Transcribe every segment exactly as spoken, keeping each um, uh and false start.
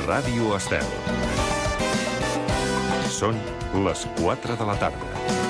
Ràdio Estel. Són les quatre de la tarda.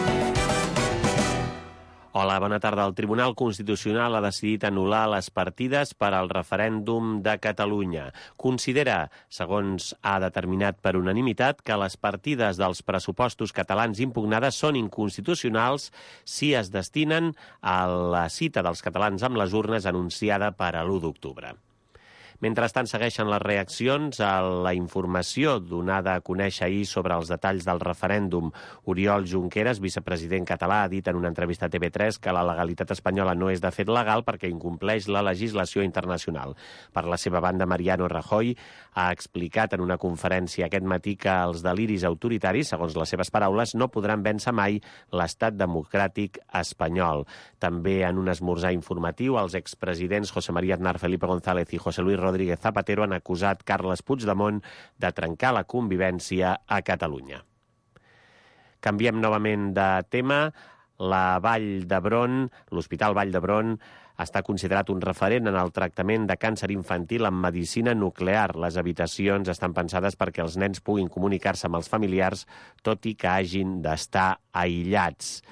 Hola, bona tarda. El Tribunal Constitucional ha decidit anul·lar les partides per al referèndum de Catalunya. Considera, segons ha determinat per unanimitat, que les partides dels pressupostos catalans impugnades són inconstitucionals si es destinen a la cita dels catalans amb les urnes anunciada per a l'u d'octubre. Mentrestant, segueixen les reaccions a la informació donada a conèixer ahir sobre els detalls del referèndum. Oriol Junqueras, vicepresident català, ha dit en una entrevista a T V tres que la legalitat espanyola no és de fet legal perquè incompleix la legislació internacional. Per la seva banda, Mariano Rajoy ha explicat en una conferència aquest matí que els deliris autoritaris, segons les seves paraules, no podran vèncer mai l'estat democràtic espanyol. També en un esmorzar informatiu, els expresidents José María Aznar, Felipe González i José Luis Rodríguez Zapatero han acusat Carles Puigdemont de trencar la convivència a Catalunya. Canviem novament de tema. La Vall d'Hebron, l'Hospital Vall d'Hebron, està considerat un referent en el tractament de càncer infantil en medicina nuclear. Les habitacions estan pensades perquè els nens puguin comunicar-se amb els familiars, tot i que hagin d'estar aïllats.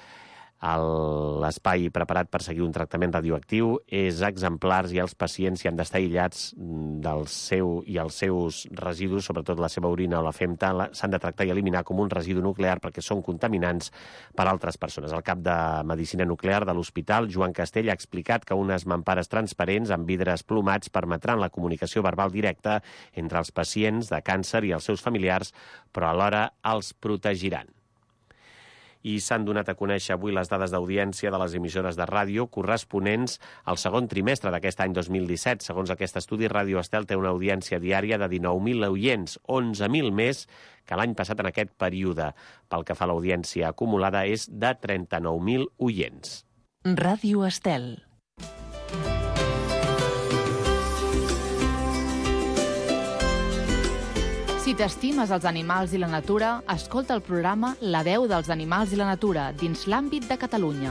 L'espai preparat per seguir un tractament radioactiu és exemplars i els pacients hi han d'estar aïllats del seu i els seus residus, sobretot la seva orina o la femta, s'han de tractar i eliminar com un residu nuclear perquè són contaminants per a altres persones. El cap de Medicina Nuclear de l'hospital, Joan Castell, ha explicat que unes mampares transparents amb vidres plomats permetran la comunicació verbal directa entre els pacients de càncer i els seus familiars, però alhora els protegiran. I s'han donat a conèixer avui les dades d'audiència de les emissores de ràdio corresponents al segon trimestre d'aquest any dos mil disset. Segons aquest estudi, Ràdio Estel té una audiència diària de dinou mil oients, onze mil més que l'any passat en aquest període. Pel que fa a l'audiència acumulada és de trenta-nou mil oients. Ràdio Estel. Si t'estimes els animals i la natura, escolta el programa La veu dels animals i la natura, dins l'àmbit de Catalunya.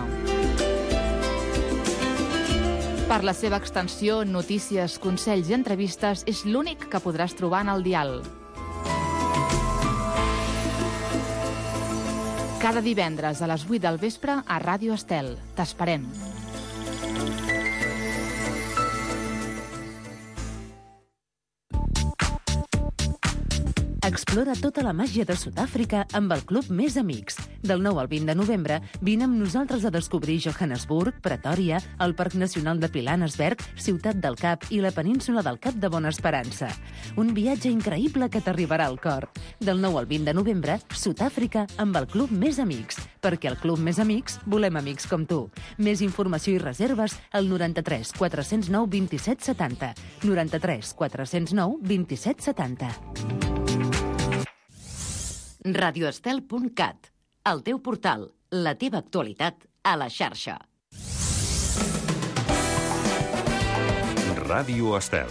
Per la seva extensió, notícies, consells i entrevistes, és l'únic que podràs trobar en el dial. Cada divendres a les vuit del vespre a Ràdio Estel. T'esperem. Explora tota la màgia de Sud-àfrica amb el Club Més Amics. Del nou al vint de novembre, vine amb nosaltres a descobrir Johannesburg, Pretòria, el Parc Nacional de Pilanesberg, Ciutat del Cap i la península del Cap de Bona Esperança. Un viatge increïble que t'arribarà al cor. Del nou al vint de novembre, Sud-àfrica amb el Club Més Amics. Perquè al Club Més Amics volem amics com tu. Més informació i reserves al noranta-tres quatre-cents nou vint-i-set setanta. noranta-tres quatre-cents nou vint-i-set setanta. radioestel punt cat, el teu portal, la teva actualitat a la xarxa. Ràdio Estel.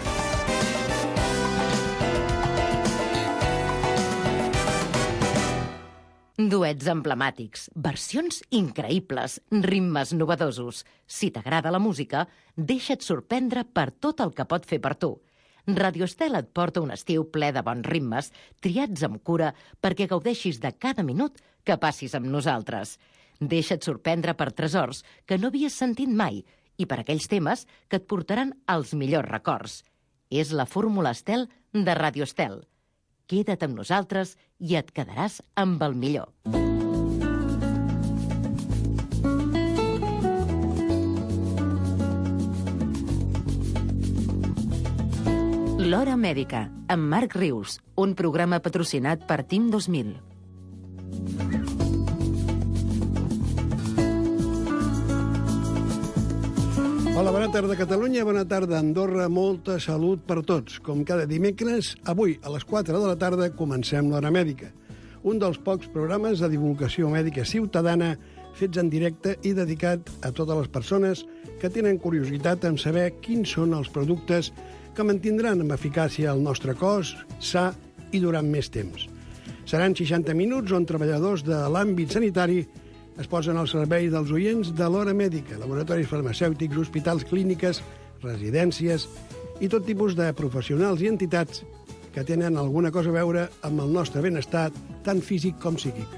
Duets emblemàtics, versions increïbles, ritmes novedosos. Si t'agrada la música, deixa't sorprendre per tot el que pot fer per tu. Radio Estel et porta un estiu ple de bons ritmes, triats amb cura perquè gaudeixis de cada minut que passis amb nosaltres. Deixa't sorprendre per tresors que no havies sentit mai i per aquells temes que et portaran als millors records. És la fórmula Estel de Radio Estel. Queda't amb nosaltres i et quedaràs amb el millor. L'Hora Mèdica, amb Marc Rius, un programa patrocinat per Team dos mil. Hola, bona tarda Catalunya, bona tarda Andorra, molta salut per tots. Com cada dimecres, avui a les quatre de la tarda comencem l'Hora Mèdica, un dels pocs programes de divulgació mèdica ciutadana fets en directe i dedicat a totes les persones que tenen curiositat en saber quins són els productes que mantindran amb eficàcia el nostre cos sa i durant més temps. Seran seixanta minuts on treballadors de l'àmbit sanitari es posen al servei dels oients de l'Hora Mèdica, laboratoris farmacèutics, hospitals, clíniques, residències i tot tipus de professionals i entitats que tenen alguna cosa a veure amb el nostre benestar, tant físic com psíquic.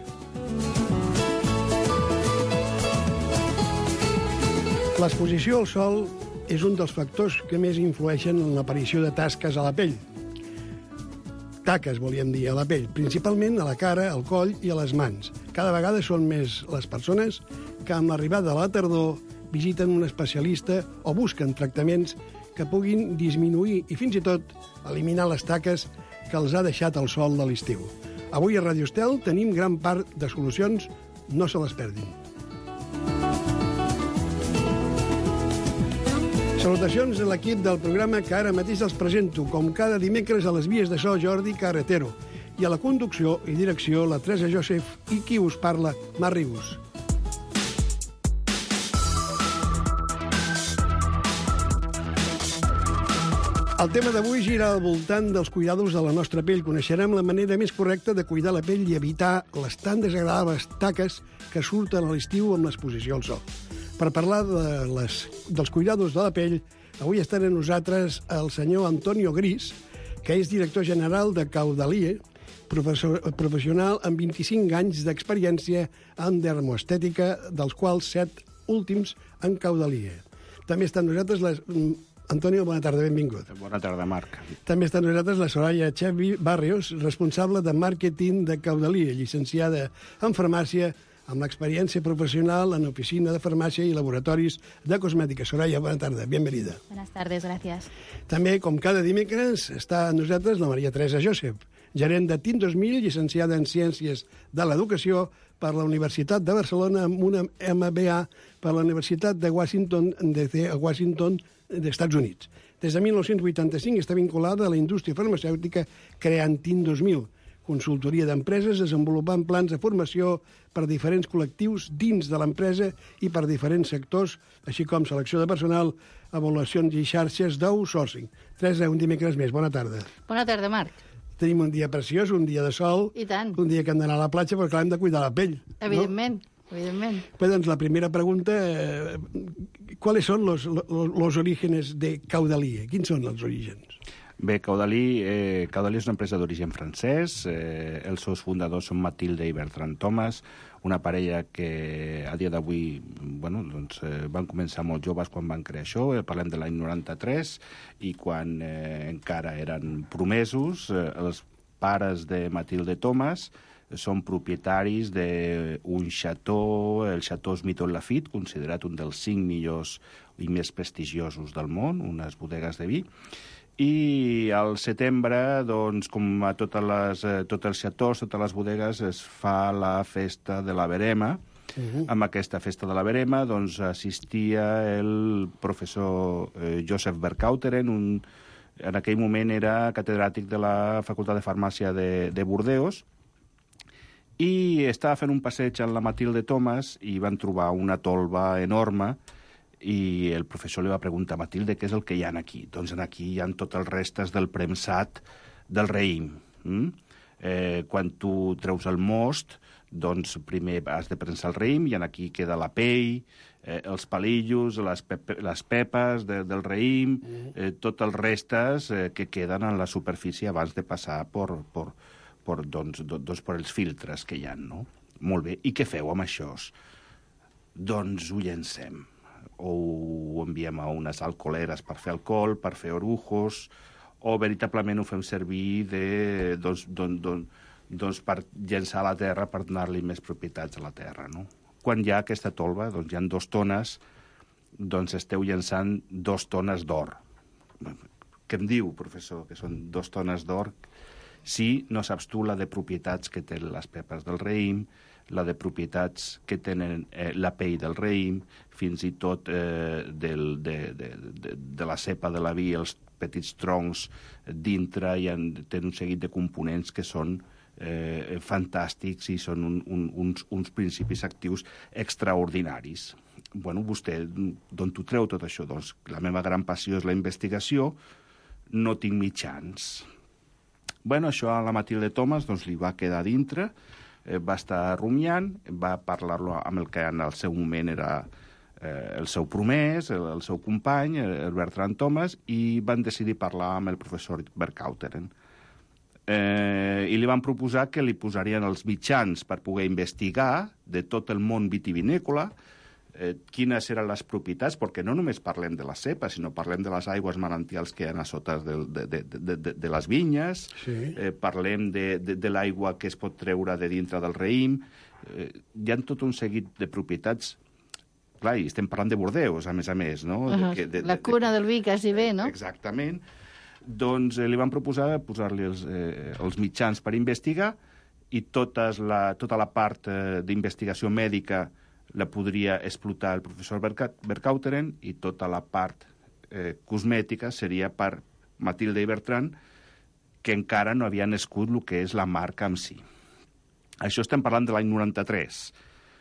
L'exposició al sol és un dels factors que més influeixen en l'aparició de tasques a la pell. Taques, volíem dir, a la pell, principalment a la cara, al coll i a les mans. Cada vegada són més les persones que amb l'arribada de la tardor visiten un especialista o busquen tractaments que puguin disminuir i fins i tot eliminar les taques que els ha deixat el sol de l'estiu. Avui a Radio Estel tenim gran part de solucions, no se les perdin. Salutacions a l'equip del programa que ara mateix els presento, com cada dimecres a les vies de so, Jordi Carretero, i a la conducció i direcció la Teresa Joseph i qui us parla, Marc Ribus. El tema d'avui gira al voltant dels cuidados de la nostra pell. Coneixerem la manera més correcta de cuidar la pell i evitar les tan desagradables taques que surten a l'estiu amb l'exposició al sol. Per parlar de les, dels cuidados de la pell, avui estan amb nosaltres el senyor Antonio Gris, que és director general de Caudalie, professor, professional amb vint-i-cinc anys d'experiència en dermoestètica, dels quals set últims en Caudalie. També estan amb nosaltres les... Antonio, bona tarda, benvingut. Bona tarda, Marc. També està amb nosaltres la Soraya Chevi Barrios, responsable de màrqueting de Caudalie, llicenciada en farmàcia, amb l'experiència profesional en oficina de farmàcia i laboratoris de cosmètica. Soraya, bona tarda, bienvenida. Buenas tardes, gracias. També, com cada dimecres, està amb nosaltres la Maria Teresa Joseph, gerent de T I N dos mil, llicenciada en Ciències de l'Educació per la Universitat de Barcelona amb una M B A per la Universitat de Washington, D C, a Washington, dels Estats Units. Des de mil nou-cents vuitanta-cinc està vinculada a la indústria farmacèutica creant T I N dos mil, consultoria d'empreses desenvolupant plans de formació per a diferents col·lectius dins de l'empresa i per diferents sectors, així com selecció de personal, avaluacions i xarxes d'outsourcing. Teresa, un dimecres més. Bona tarda. Bona tarda, Marc. Tenim un dia preciós, un dia de sol, I tant. un dia que hem d'anar a la platja, però clar, hem de cuidar la pell. Evidentment, no? evidentment. Pues, doncs, la primera pregunta, eh, ¿cuáles son los, los, los orígenes de Caudalie? Quins són els orígens? Bé, Caudalie, eh, Caudalie és una empresa d'origen francès. Eh, els seus fundadors són Mathilde i Bertrand Thomas, una parella que a dia d'avui bueno, doncs, eh, van començar molt joves quan van crear això. Eh, parlem de l'any noranta-tres, i quan eh, encara eren promesos, eh, els pares de Mathilde Thomas són propietaris d'un xató, el xató Smithon Lafitte, considerat un dels cinc millors i més prestigiosos del món, unes bodegues de vi. I al setembre, doncs, com a totes les, eh, tots els xatós, totes les bodegues, es fa la festa de la verema. Uh-huh. Amb aquesta festa de la verema doncs, assistia el professor eh, Joseph Vercauteren, un, en aquell moment era catedràtic de la Facultat de Farmàcia de, de Bordeus, i estava fent un passeig amb la Mathilde Thomas i van trobar una tolva enorme. I el professor li va preguntar a Mathilde què és el que hi ha aquí. Doncs aquí hi ha tots els restes del premsat del raïm. Mm? Eh, quan tu treus el most, doncs primer has de premsar el raïm i aquí queda la pell, eh, els palillos, les, pepe, les pepes de, del raïm, eh, tots els restes eh, que queden en la superfície abans de passar per, per, per, doncs, doncs, per els filtres que hi ha. No? Molt bé. I què feu amb això? Doncs ho llencem. O ho enviem a unes alcoholeres per fer alcohol, per fer orujos, o veritablement ho fem servir de, doncs, doncs, doncs, doncs per llençar a la terra, per donar-li més propietats a la terra. No? Quan hi ha aquesta tolva, doncs hi ha dos tones, doncs esteu llençant dos tones d'or. Què em diu, professor, que són dos tones d'or? Si no saps tu la de propietats que tenen les pepes del raïm, la de propietats que tenen eh, la pell del raïm, fins i tot eh, del, de, de, de, de la cepa de la vi, els petits troncs dintre, i en, tenen un seguit de components que són eh, fantàstics i són un, un, uns, uns principis actius extraordinaris. Bueno, vostè, d'on t'ho treu tot això? Doncs la meva gran passió és la investigació, no tinc mitjans. Bueno, això a la Mathilde Thomas doncs, li va quedar dintre, va estar rumiant, va parlar-lo amb el que en el seu moment era eh, el seu promès, el, el seu company, el Bertrand Thomas, i van decidir parlar amb el professor Vercauteren. eh, i li van proposar que li posarien els mitjans per poder investigar de tot el món vitivinícola, eh, quines eren les propietats, perquè no només parlem de la cepa, sinó parlem de les aigües manantials que hi ha a sota de, de, de, de, de, de les vinyes, Sí. eh, parlem de, de, de l'aigua que es pot treure de dintre del raïm, eh, hi ha tot un seguit de propietats. Clar, i estem parlant de Bordeus, a més a més, no? Uh -huh. De, de, de, La cuna del vi, quasi bé, no? Exactament. Doncs eh, li van proposar posar-li els, eh, els mitjans per investigar i totes la, tota la part eh, d'investigació mèdica la podria explotar el professor Vercauteren i tota la part eh, cosmètica seria per Matilde i Bertran, que encara no havia nascut el que és la marca en si. Això estem parlant de l'any noranta-tres.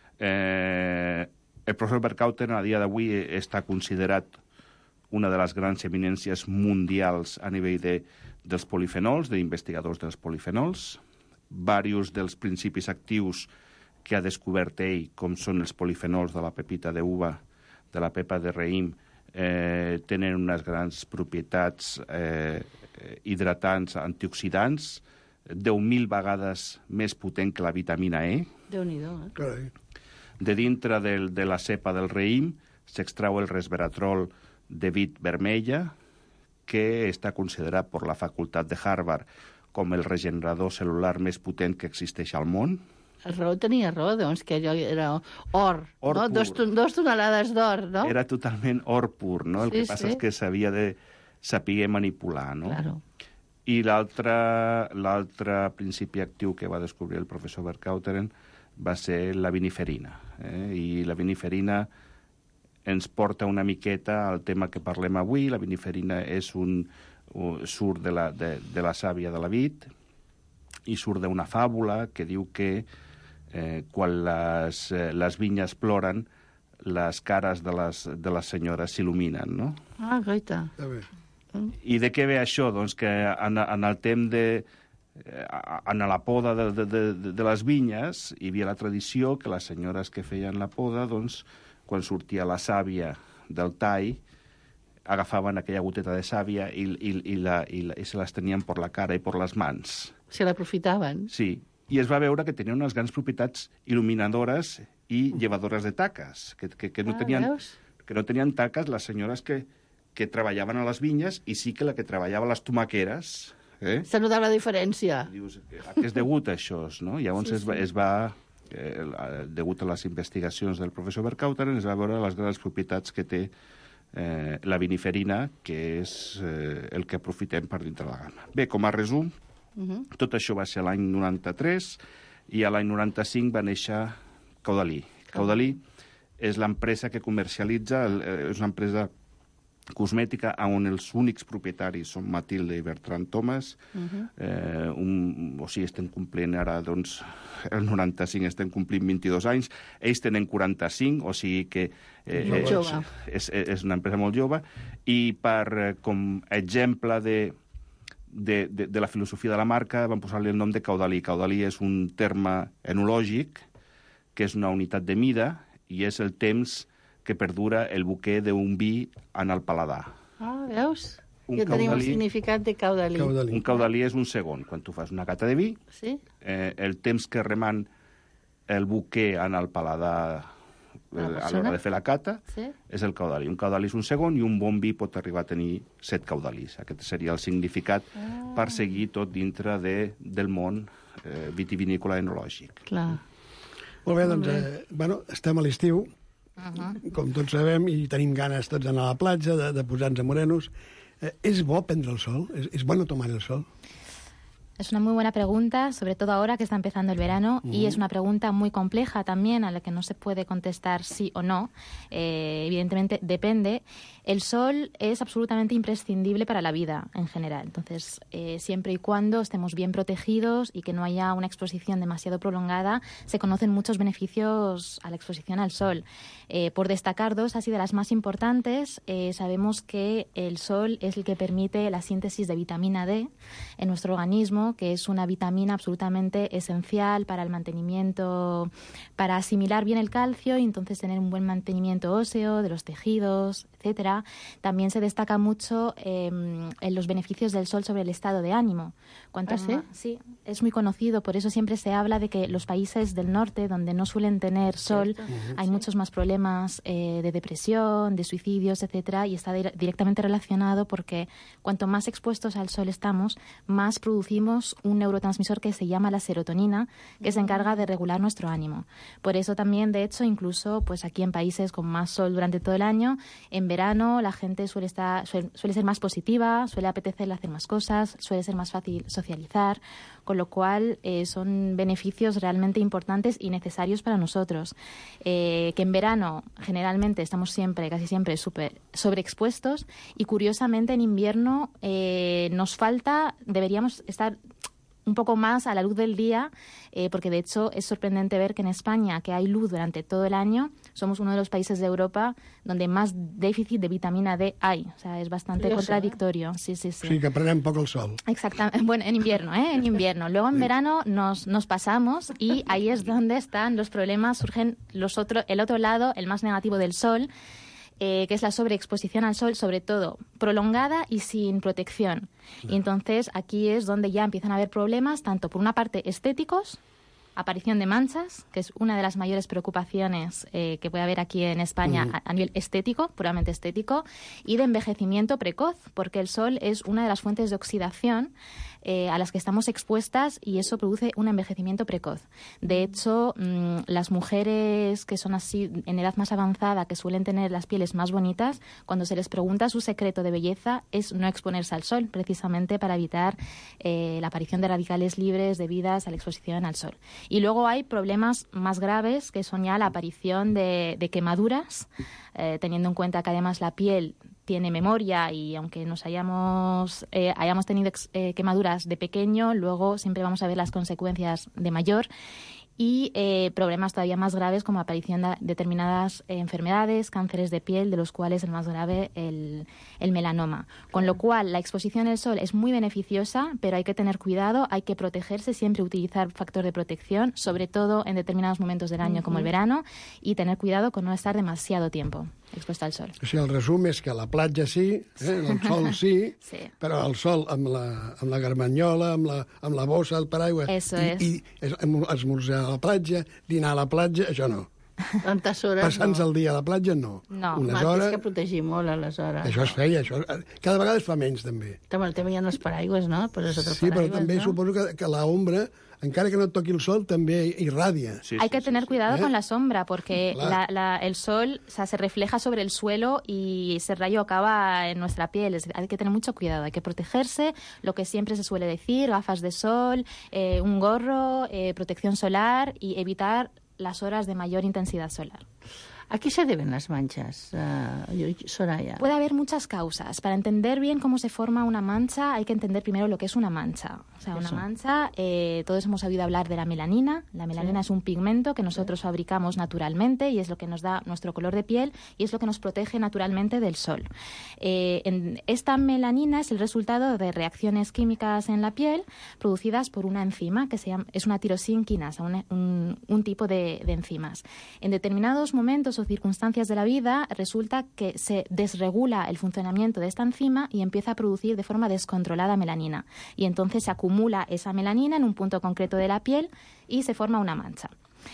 Eh, el professor Vercauteren a dia d'avui està considerat una de les grans eminències mundials a nivell de, dels polifenols, d'investigadors dels polifenols. Varios dels principis actius que ha descobert ell, com són els polifenols de la pepita d'uva, de la pepa de raïm, eh, tenen unes grans propietats eh, hidratants, antioxidants, deu mil vegades més potent que la vitamina E. Déu-n'hi-do, eh? Carai. De dintre del, de la cepa del raïm s'extrau el resveratrol de vid vermella, que està considerat per la facultat de Harvard com el regenerador celular més potent que existeix al món. El raó tenia raó, doncs, que allò era or, Or no? pur. Dos, ton- dos tonelades d'or, no? Era totalment or pur, no? El Sí, que passa sí. és que s'havia de saber manipular, no? Claro. I l'altre l'altre principi actiu que va descobrir el professor Vercauteren va ser la viniferina. Eh? I la viniferina ens porta una miqueta al tema que parlem avui. La viniferina és un, un, surt de la, de, de la sàvia de la vid i surt d'una fàbula que diu que eh, quan les, eh, les vinyes ploren, les cares de les, de les senyores s'il·luminen, no? Ah, goita. Està bé. I de què ve això? Doncs que en, en el temps de... en la poda de, de, de, de les vinyes hi havia la tradició que les senyores que feien la poda, doncs, quan sortia la sàvia del tall, agafaven aquella goteta de sàvia i, i, i, la, i, la, i se les tenien per la cara i per les mans. Se l'aprofitaven. Sí, i es va veure que tenien unes grans propietats il·luminadores i llevadores de taques, que, que, que, no, Ah, tenien, veus? que no tenien taques les senyores que, que treballaven a les vinyes i sí que la que treballava a les tomaqueres. Eh? Se notava la diferència. Dius, a què és degut això, no? Llavors Sí, es va, sí. es va eh, degut a les investigacions del professor Vercauteren, es va veure les grans propietats que té eh, la viniferina, que és eh, el que aprofitem per dintre la gamma. Bé, com a resum, Uh -huh. tot això va ser l'any noranta-tres i a l'any noranta-cinc va néixer Caudalie. Caudalie és l'empresa que comercialitza, el, eh, és una empresa cosmètica on els únics propietaris són Matilde i Bertran Thomas. Uh -huh. eh, un, o sigui, estem complint ara, doncs, el noranta-cinc estem complint vint-i-dos anys, ells tenen quaranta-cinc, o sigui que eh, Molt és, jove. és, és una empresa molt jove, i per, eh, com exemple de, de, de, de la filosofia de la marca van posar-li el nom de Caudalie. Caudalie és un terme enològic, que és una unitat de mida, i és el temps que perdura el buquer d'un vi en el paladar. Ah, veus? Un Ja tenim el caudalí. significat de caudalí. Caudalí. Un caudalí és un segon. Quan tu fas una cata de vi, Sí? eh, el temps que reman el buquer en el paladar eh, La a persona. l'hora de fer la cata Sí? és el caudalí. Un caudalí és un segon i un bon vi pot arribar a tenir set caudalís. Aquest seria el significat Ah. per seguir tot dintre de, del món eh, vitivinícola enològic. Clar. Molt bé, doncs, Molt bé. eh, bueno, estem a l'estiu, Uh -huh. com tots sabem, i tenim ganes tots d'anar a la platja, de, de posar-nos morenos. Eh, és bo prendre el sol? És, és bueno tomar el sol? Es una muy buena pregunta, sobre todo ahora que está empezando el verano, y es una pregunta muy compleja también, a la que no se puede contestar sí o no. Eh, evidentemente depende. El sol es absolutamente imprescindible para la vida en general. Entonces, eh, siempre y cuando estemos bien protegidos y que no haya una exposición demasiado prolongada, se conocen muchos beneficios a la exposición al sol. Eh, por destacar dos, así de las más importantes, eh, sabemos que el sol es el que permite la síntesis de vitamina D en nuestro organismo selenio, que es una vitamina absolutamente esencial para el mantenimiento, para asimilar bien el calcio y entonces tener un buen mantenimiento óseo de los tejidos, etcétera. También se destaca mucho eh, en los beneficios del sol sobre el estado de ánimo. Cuanto ¿Ah, sí? más, sí, es muy conocido, por eso siempre se habla de que los países del norte, donde no suelen tener sol, Cierto. hay sí. muchos más problemas eh, de depresión, de suicidios, etcétera, y está di- directamente relacionado porque cuanto más expuestos al sol estamos, más producimos un neurotransmisor que se llama la serotonina, que mm. se encarga de regular nuestro ánimo. Por eso también, de hecho, incluso pues aquí en países con más sol durante todo el año, en verano la gente suele estar suele, suele ser más positiva, suele apetecerle hacer más cosas, suele ser más fácil socializar, con lo cual eh, son beneficios realmente importantes y necesarios para nosotros. Eh, que en verano generalmente estamos siempre, casi siempre, super, sobreexpuestos y curiosamente en invierno eh, nos falta, deberíamos estar un poco más a la luz del día, eh, porque de hecho es sorprendente ver que en España, que hay luz durante todo el año, somos uno de los países de Europa donde más déficit de vitamina D hay. O sea, es bastante Curioso, contradictorio. ¿eh? Sí, sí, sí. Sí, que prenem poc el sol. Exactamente. Bueno, en invierno, ¿eh? En invierno. Luego en sí. verano nos, nos pasamos y ahí es donde están los problemas, surgen los otro, el otro lado, el más negativo del sol, Eh, que es la sobreexposición al sol, sobre todo prolongada y sin protección. Claro. Y entonces aquí es donde ya empiezan a haber problemas, tanto por una parte estéticos, aparición de manchas, que es una de las mayores preocupaciones eh, que puede haber aquí en España uh-huh. a, a nivel estético, puramente estético, y de envejecimiento precoz, porque el sol es una de las fuentes de oxidación eh, a las que estamos expuestas y eso produce un envejecimiento precoz. De hecho, mmm, las mujeres que son así en edad más avanzada, que suelen tener las pieles más bonitas, cuando se les pregunta su secreto de belleza es no exponerse al sol, precisamente para evitar eh, la aparición de radicales libres debidas a la exposición al sol. Y luego hay problemas más graves, que son ya la aparición de, de quemaduras, eh, teniendo en cuenta que además la piel tiene memoria y aunque nos hayamos, eh, hayamos tenido eh, quemaduras de pequeño, luego siempre vamos a ver las consecuencias de mayor. Y eh, problemas todavía más graves como aparición de determinadas eh, enfermedades, cánceres de piel, de los cuales el más grave el, el melanoma. Con lo cual, la exposición al sol es muy beneficiosa, pero hay que tener cuidado, hay que protegerse, siempre utilizar factor de protección, sobre todo en determinados momentos del año uh-huh. como el verano, y tener cuidado con no estar demasiado tiempo expuesta al sol. O sigui, el resum és que la platja sí, eh, el sol sí, sí, però el sol amb la, amb la garmanyola, amb la, amb la bossa, el paraigua, Eso i, es. i esmorzar a la platja, dinar a la platja, això no. Tantes hores Passant-se no. el dia a la platja, no. No. Unes Home, hores... tens que protegir molt, aleshores. Això es feia, això... Cada vegada es fa menys, també. També, també hi ha els paraigües, no? Poses otro sí, paraigües, però també ¿no? suposo que, que la ombra, encara que no et toqui el sol, també irradia. Sí, Hay sí, que tener sí, sí. cuidado ¿Eh? con la sombra porque Claro. la, la, el sol o sea, se refleja sobre el suelo y ese rayo acaba en nuestra piel. Es, hay que tener mucho cuidado, hay que protegerse, lo que siempre se suele decir, gafas de sol, eh, un gorro, eh, protección solar y evitar las horas de mayor intensidad solar. ¿A qué se deben las manchas, uh, Soraya? Puede haber muchas causas. Para entender bien cómo se forma una mancha, hay que entender primero lo que es una mancha. O sea, una Eso. mancha, eh, todos hemos oído hablar de la melanina. La melanina Sí. es un pigmento que nosotros sí. fabricamos naturalmente y es lo que nos da nuestro color de piel y es lo que nos protege naturalmente del sol. Eh, en, esta melanina es el resultado de reacciones químicas en la piel producidas por una enzima que se llama, es una tirosinquinasa, un, un, un tipo de, de enzimas. En determinados momentos o circunstancias de la vida resulta que se desregula el funcionamiento de esta enzima y empieza a producir de forma descontrolada melanina. Y entonces se acumula esa melanina en un punto concreto de la piel y se forma una mancha.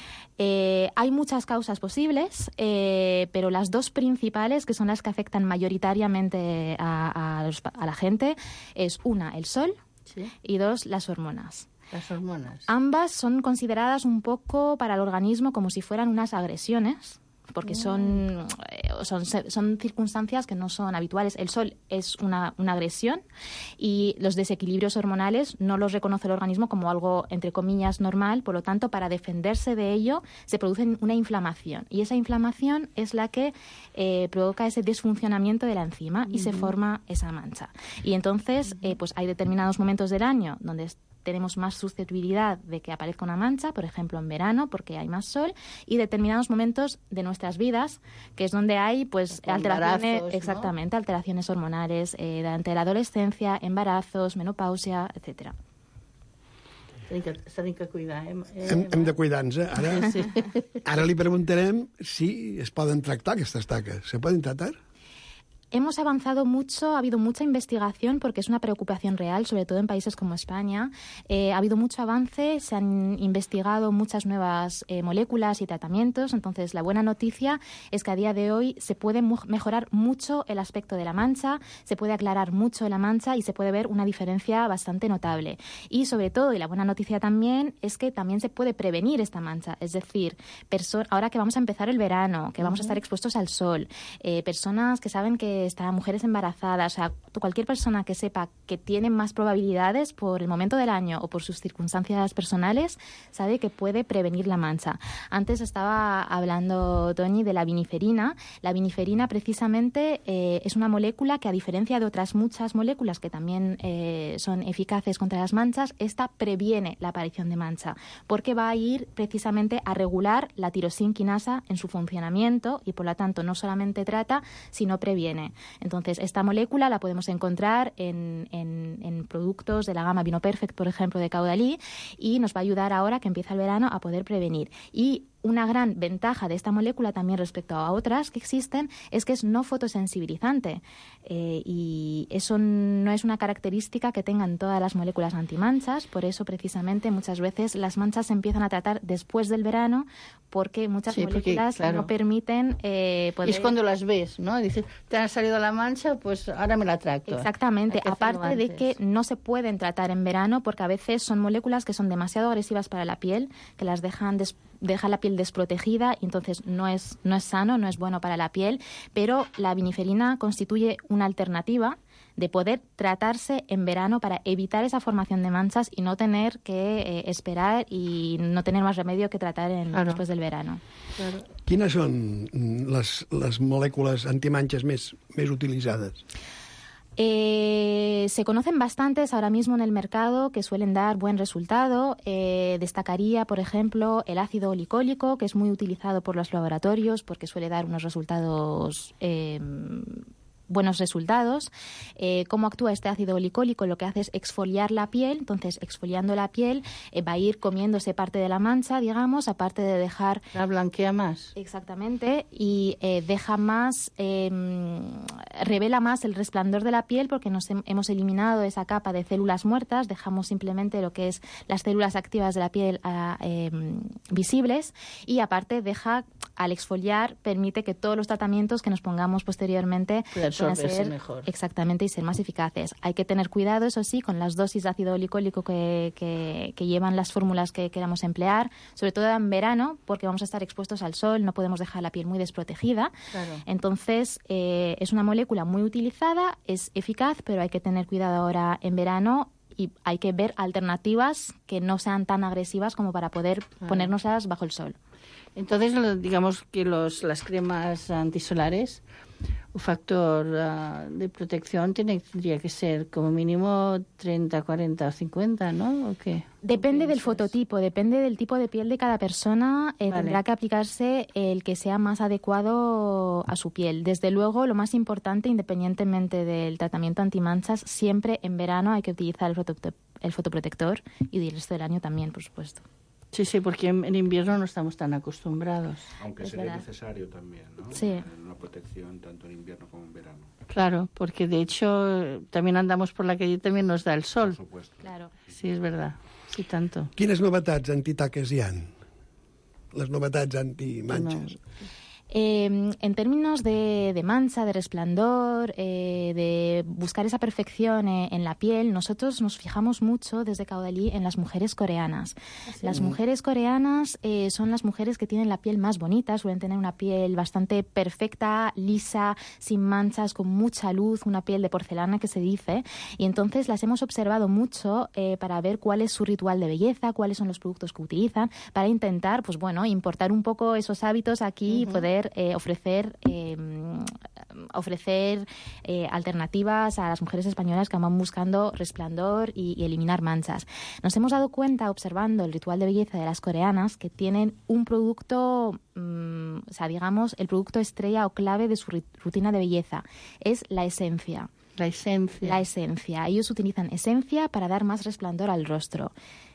Eh, hay muchas causas posibles, eh, pero las dos principales, que son las que afectan mayoritariamente a, a, los, a la gente, es una, el sol, Sí. y dos, las hormonas. Las hormonas. Ambas son consideradas un poco para el organismo como si fueran unas agresiones, porque son, eh, son, son circunstancias que no son habituales. El sol es una, una agresión y los desequilibrios hormonales no los reconoce el organismo como algo, entre comillas, normal. Por lo tanto, para defenderse de ello, se produce una inflamación. Y esa inflamación es la que eh, provoca ese desfuncionamiento de la enzima y uh-huh. se forma esa mancha. Y entonces, eh, pues hay determinados momentos del año donde tenemos más susceptibilidad de que aparezca una mancha, por ejemplo en verano, porque hay más sol, y determinados momentos de nuestras vidas, que es donde hay pues Con alteraciones, embarazos, exactamente, ¿no? alteraciones hormonales eh, durante la adolescencia, embarazos, menopausia, etcétera. Tenim que, tenim que cuidar, eh? Hem, hem de cuidar-nos. Eh? Ara, Sí. ara li preguntarem si es poden tractar aquestes taques. Se poden tratar? Hemos avanzado mucho, ha habido mucha investigación porque es una preocupación real, sobre todo en países como España. Eh, ha habido mucho avance, se han investigado muchas nuevas eh, moléculas y tratamientos. Entonces, la buena noticia es que a día de hoy se puede mu- mejorar mucho el aspecto de la mancha, se puede aclarar mucho la mancha y se puede ver una diferencia bastante notable. Y sobre todo, y la buena noticia también, es que también se puede prevenir esta mancha. Es decir, perso- ahora que vamos a empezar el verano, que vamos a estar expuestos al sol, eh, personas que saben que están mujeres embarazadas, o sea, cualquier persona que sepa que tiene más probabilidades por el momento del año o por sus circunstancias personales, sabe que puede prevenir la mancha. Antes estaba hablando, Toñi, de la viniferina. La viniferina precisamente eh, es una molécula que, a diferencia de otras muchas moléculas que también eh, son eficaces contra las manchas, esta previene la aparición de mancha, porque va a ir precisamente a regular la tirosinquinasa en su funcionamiento y, por lo tanto, no solamente trata, sino previene. Entonces, esta molécula la podemos encontrar en, en, en productos de la gama Vinoperfect, por ejemplo, de Caudalí, y nos va a ayudar ahora que empieza el verano a poder prevenir. Y una gran ventaja de esta molécula también respecto a otras que existen es que es no fotosensibilizante, eh, y eso no es una característica que tengan todas las moléculas antimanchas. Por eso, precisamente, muchas veces las manchas se empiezan a tratar después del verano, porque muchas Sí, porque, moléculas claro. no permiten eh, poder... Y es cuando las ves, ¿no? Dices, te ha salido la mancha, pues ahora me la tracto. Exactamente, Hay que hacerlo aparte de antes. que no se pueden tratar en verano porque a veces son moléculas que son demasiado agresivas para la piel, que las dejan des- deja la piel desprotegida y entonces no es, no es sano, no es bueno para la piel, pero la viniferina constituye una alternativa de poder tratarse en verano para evitar esa formación de manchas y no tener que eh, esperar y no tener más remedio que tratar en, Claro. después del verano. Claro. Quines són les, les molècules antimanxes més, més utilitzades? Eh, se conocen bastantes ahora mismo en el mercado que suelen dar buen resultado. Eh, destacaría, por ejemplo, el ácido glicólico, que es muy utilizado por los laboratorios porque suele dar unos resultados eh, buenos resultados. Eh, ¿Cómo actúa este ácido glicólico? Lo que hace es exfoliar la piel. Entonces, exfoliando la piel, eh, va a ir comiéndose parte de la mancha, digamos, aparte de dejar... La blanquea más. Exactamente, y eh, deja más, eh, revela más el resplandor de la piel porque nos hem- hemos eliminado esa capa de células muertas, dejamos simplemente lo que es las células activas de la piel ah, eh, visibles, y aparte deja, al exfoliar, permite que todos los tratamientos que nos pongamos posteriormente Puede puedan absorberse ser mejor. exactamente y ser más eficaces. Hay que tener cuidado, eso sí, con las dosis de ácido glicólico que, que, que llevan las fórmulas que queramos emplear, sobre todo en verano, porque vamos a estar expuestos al sol, no podemos dejar la piel muy desprotegida. Claro. Entonces, eh, es una molécula muy utilizada, es eficaz, pero hay que tener cuidado ahora en verano y hay que ver alternativas que no sean tan agresivas como para poder Claro. ponérnoslas bajo el sol. Entonces, lo- digamos que los, las cremas antisolares, un factor uh, de protección tiene, tendría que ser como mínimo treinta, cuarenta o cincuenta, ¿no? ¿O qué? Depende del piensas? fototipo, depende del tipo de piel de cada persona. eh, Vale. Tendrá que aplicarse el que sea más adecuado a su piel. Desde luego, lo más importante, independientemente del tratamiento antimanchas, siempre en verano hay que utilizar el, fotoprote- el fotoprotector y el resto del año también, por supuesto. Sí, sí, porque en, en invierno no estamos tan acostumbrados. Aunque Es sería verdad. necesario también, ¿no? Sí. Eh, Una protección tanto en invierno como en verano. Claro, porque de hecho también andamos por la calle y también nos da el Por sol. supuesto. Claro. Sí, es verdad. Sí, tanto. Quines novetats antitaques hi han? Les novetats antimanxes. Eh, en términos de, de mancha, de resplandor, eh, de buscar esa perfección eh, en la piel, nosotros nos fijamos mucho desde Caudalí en las mujeres coreanas. Las mujeres coreanas eh, son las mujeres que tienen la piel más bonita, suelen tener una piel bastante perfecta, lisa, sin manchas, con mucha luz, una piel de porcelana que se dice, y entonces las hemos observado mucho eh, para ver cuál es su ritual de belleza, cuáles son los productos que utilizan, para intentar, pues bueno, importar un poco esos hábitos aquí y poder eh, ofrecer eh, ofrecer eh, alternativas a las mujeres españolas que van buscando resplandor y, y eliminar manchas. Nos hemos dado cuenta, observando el ritual de belleza de las coreanas, que tienen un producto, mmm, o sea, digamos, el producto estrella o clave de su rit- rutina de belleza, es la esencia. La esencia. La esencia. Ellos utilizan esencia para dar más resplandor al rostro.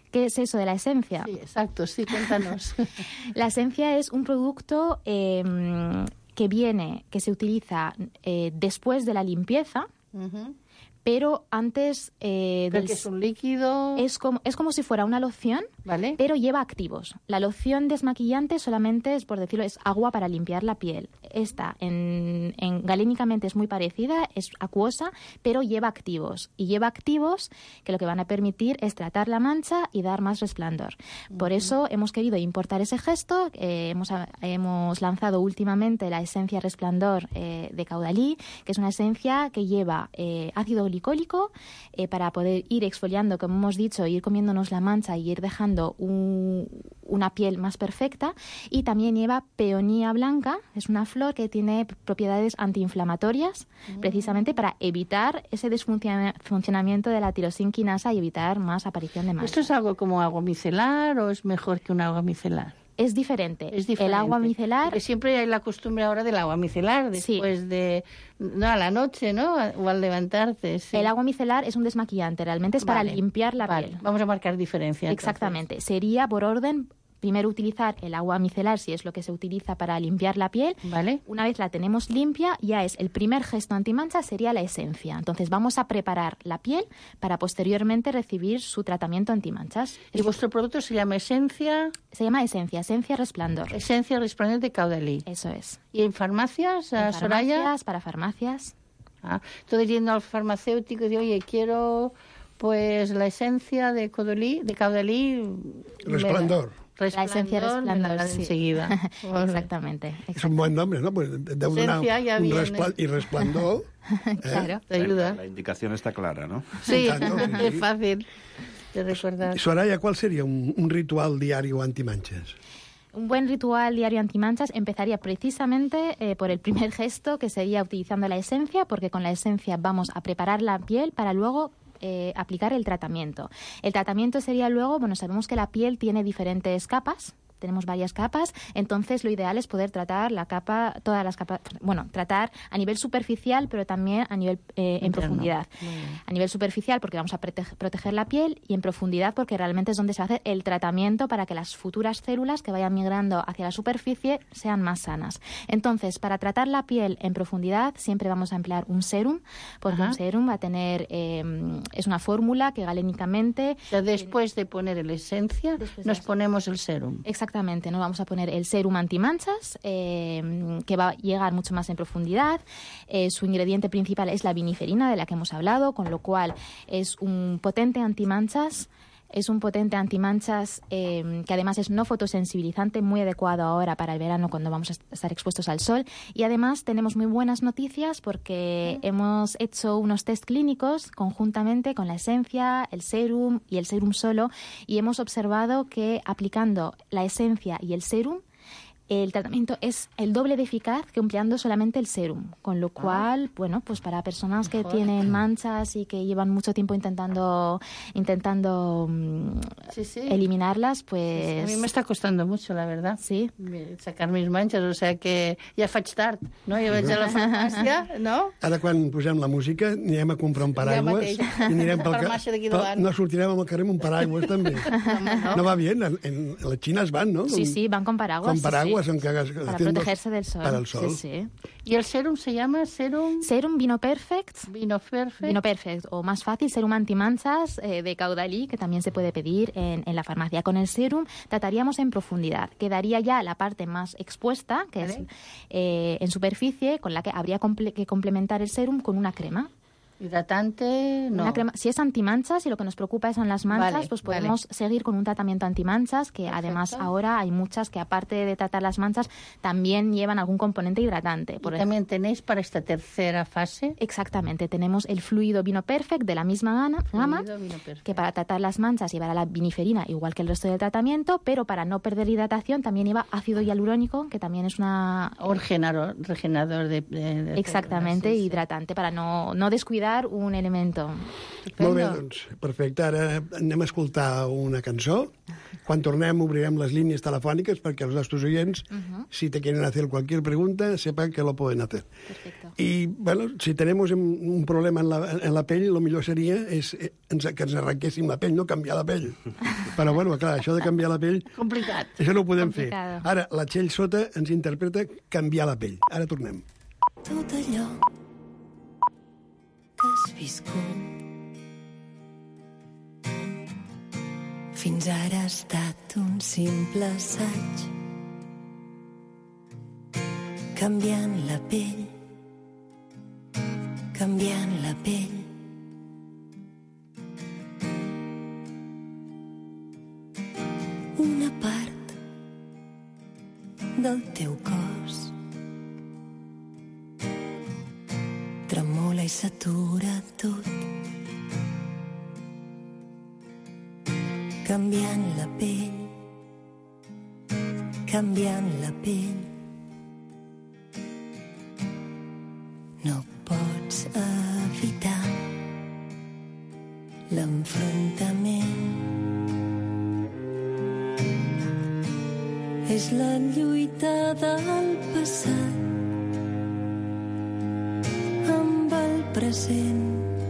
¿Qué es eso de la esencia? Sí, exacto, sí, cuéntanos. La esencia es un producto eh, que viene, que se utiliza eh, después de la limpieza, Uh-huh. pero antes eh, del... Porque es un líquido... Es como, es como si fuera una loción, ¿Vale? pero lleva activos. La loción desmaquillante solamente es, por decirlo, es agua para limpiar la piel. Esta, en, en, galénicamente es muy parecida, es acuosa, pero lleva activos. Y lleva activos que lo que van a permitir es tratar la mancha y dar más resplandor. Por eso hemos querido importar ese gesto. Eh, hemos, hemos lanzado últimamente la esencia resplandor eh, de Caudalie, que es una esencia que lleva eh, ácido glicólico eh, para poder ir exfoliando, como hemos dicho, ir comiéndonos la mancha y ir dejando un, una piel más perfecta. Y también lleva peonía blanca, es una flor que tiene propiedades antiinflamatorias, mm. precisamente para evitar ese desfuncionamiento de la tirosinquinasa y evitar más aparición de manchas. ¿Esto es algo como agua micelar o es mejor que un agua micelar? Es diferente. Es diferente. El agua micelar... Porque siempre hay la costumbre ahora del agua micelar, después sí. de... No, a la noche, ¿no? O al levantarte. Sí. El agua micelar es un desmaquillante, realmente es para vale. limpiar la vale. piel. Vamos a marcar diferencia. Exactamente. Entonces. Sería por orden... Primero utilizar el agua micelar, si es lo que se utiliza para limpiar la piel. Vale. Una vez la tenemos limpia, ya es el primer gesto antimancha, sería la esencia. Entonces vamos a preparar la piel para posteriormente recibir su tratamiento antimanchas. ¿Y vuestro producto se llama esencia? Se llama esencia, esencia resplandor. Esencia resplandor de Caudalie. Eso es. ¿Y en farmacias, en Soraya? Farmacias, para farmacias. Ah, entonces yendo al farmacéutico y digo, oye, quiero pues la esencia de Caudalie, de Caudalie Resplandor. La esencia resplandor, sí. Enseguida. Exactamente, exactamente. Es un buen nombre, ¿no? Pues deu donar un resplandor y resplandor. Claro, ¿eh? te ayuda. La, la indicación está clara, ¿no? Sí, Tanto, sí, sí. es fácil de recordar. Soraya, ¿cuál sería un, un ritual diario antimanchas? Un buen ritual diario antimanchas empezaría precisamente eh, por el primer gesto, que sería utilizando la esencia, porque con la esencia vamos a preparar la piel para luego Eh, aplicar el tratamiento. El tratamiento sería luego, bueno, sabemos que la piel tiene diferentes capas, tenemos varias capas, entonces lo ideal es poder tratar la capa, todas las capas, bueno, tratar a nivel superficial, pero también a nivel eh, en profundidad. A nivel superficial porque vamos a proteger, proteger la piel, y en profundidad porque realmente es donde se hace el tratamiento para que las futuras células que vayan migrando hacia la superficie sean más sanas. Entonces, para tratar la piel en profundidad siempre vamos a emplear un sérum, porque Ajá. un sérum va a tener, eh, es una fórmula que galénicamente... O sea, después de poner la esencia, nos ponemos el sérum. Exactamente. Exactamente, ¿no? Vamos a poner el sérum antimanchas, eh, que va a llegar mucho más en profundidad. Eh, su ingrediente principal es la viniferina, de la que hemos hablado, con lo cual es un potente antimanchas. Es un potente antimanchas eh, que además es no fotosensibilizante, muy adecuado ahora para el verano cuando vamos a estar expuestos al sol. Y además tenemos muy buenas noticias porque mm. hemos hecho unos test clínicos conjuntamente con la esencia, el sérum y el sérum solo, y hemos observado que aplicando la esencia y el sérum, el tratamiento es el doble de eficaz que empleando solamente el sérum, con lo cual, ah. bueno, pues para personas que Mejor. tienen manchas y que llevan mucho tiempo intentando intentando sí, sí. eliminarlas, pues... Sí, sí. A mí me está costando mucho, la verdad, sí, sacar mis manchas, o sea que ja faig tard, no? Ja vaig a la farmàcia, no? Ara quan posem la música anirem a comprar un paraigües ja i anirem pel carrer. No sortirem al carrer amb un paraigües també. No, no va bien, en, en las chinas van, ¿no? Sí, sí, van con paraguas. Con paraguas. Sí, sí. Para protegerse del sol. Para el sol. Sí, sí. ¿Y el sérum se llama sérum? Sérum Vino Perfect. Vino Perfect. Vino Perfect. O más fácil, sérum antimanchas eh, de Caudalie, que también se puede pedir en, en la farmacia. Con el sérum trataríamos en profundidad. Quedaría ya la parte más expuesta, que ¿Vale? es eh, en superficie, con la que habría comple- que complementar el sérum con una crema. Hidratante, no. Una crema, si es antimanchas y lo que nos preocupa son las manchas, vale, pues podemos vale. seguir con un tratamiento antimanchas, que Perfecto. además ahora hay muchas que aparte de tratar las manchas también llevan algún componente hidratante. Por ¿Y también tenéis para esta tercera fase? Exactamente, tenemos el fluido Vino Perfect de la misma gana, gama, que para tratar las manchas llevará la viniferina igual que el resto del tratamiento, pero para no perder hidratación también lleva ácido hialurónico, que también es una... Un regenerador, regenerador de, de, de... Exactamente, células, sí, hidratante, sí. para no, no descuidar desarrollar un elemento. Molt bé, doncs, perfecte. Ara anem a escoltar una cançó. Quan tornem obrirem les línies telefòniques perquè els nostres oients, uh-huh. si te quieren hacer cualquier pregunta, sepan que lo pueden hacer. Perfecto. Y, bueno, si tenemos un problema en la, en la pell, lo millor seria és que ens arrenquéssim la pell, no canviar la pell. Però, bueno, clar, això de canviar la pell... Complicat. Això no ho podem Complicado. fer. Ara, la Txell Sota ens interpreta canviar la pell. Ara tornem. Tot allò que has viscut fins ara ha estat un simple assaig, canviant la pell, canviant la pell. Una part del teu cos tremola i s'atura tot, canviant la pell, canviant la pell. No pots evitar l'enfrontament. És la lluita del passat amb el present.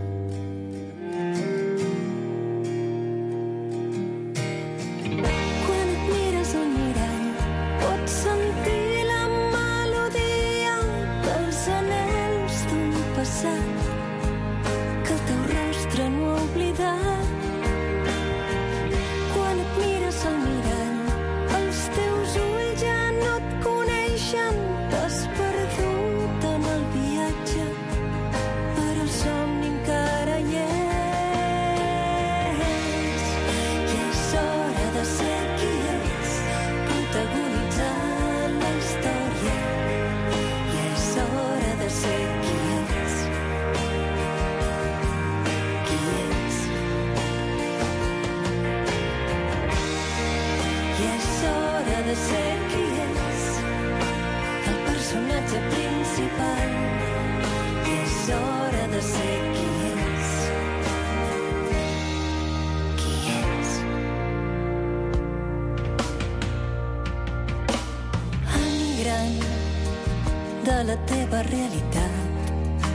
De la teva realitat,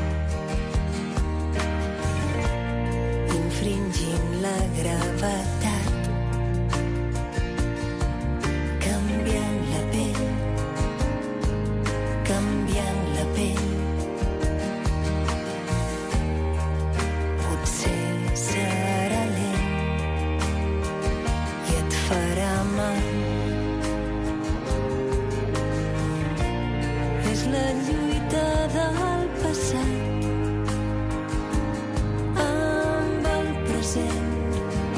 infringint la gravetat, canviant la pell, canviant la pell. Potser serà lent i et farà mal. És la lluita del passat amb el present.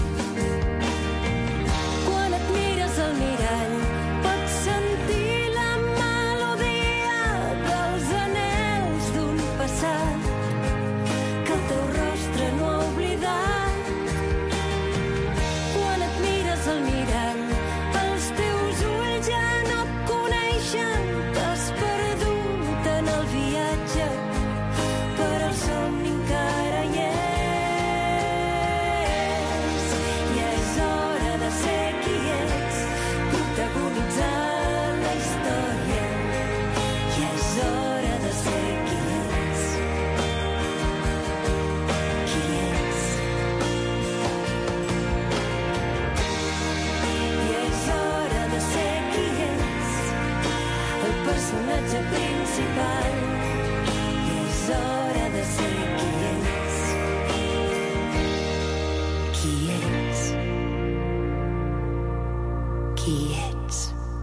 Quan et mires al mirall pots sentir la melodia dels anhels d'un passat que el teu rostre no ha oblidat. Quan et mires al mirall els teus ulls ja no et coneixen, t'has perdut en el viatge, però el somni encara hi és. I és hora de ser qui ets, protagonitzar la història. I és hora de ser qui ets, qui ets. I és hora de ser qui ets, el personatge principal. I és hora de ser qui ets, qui ets, qui ets.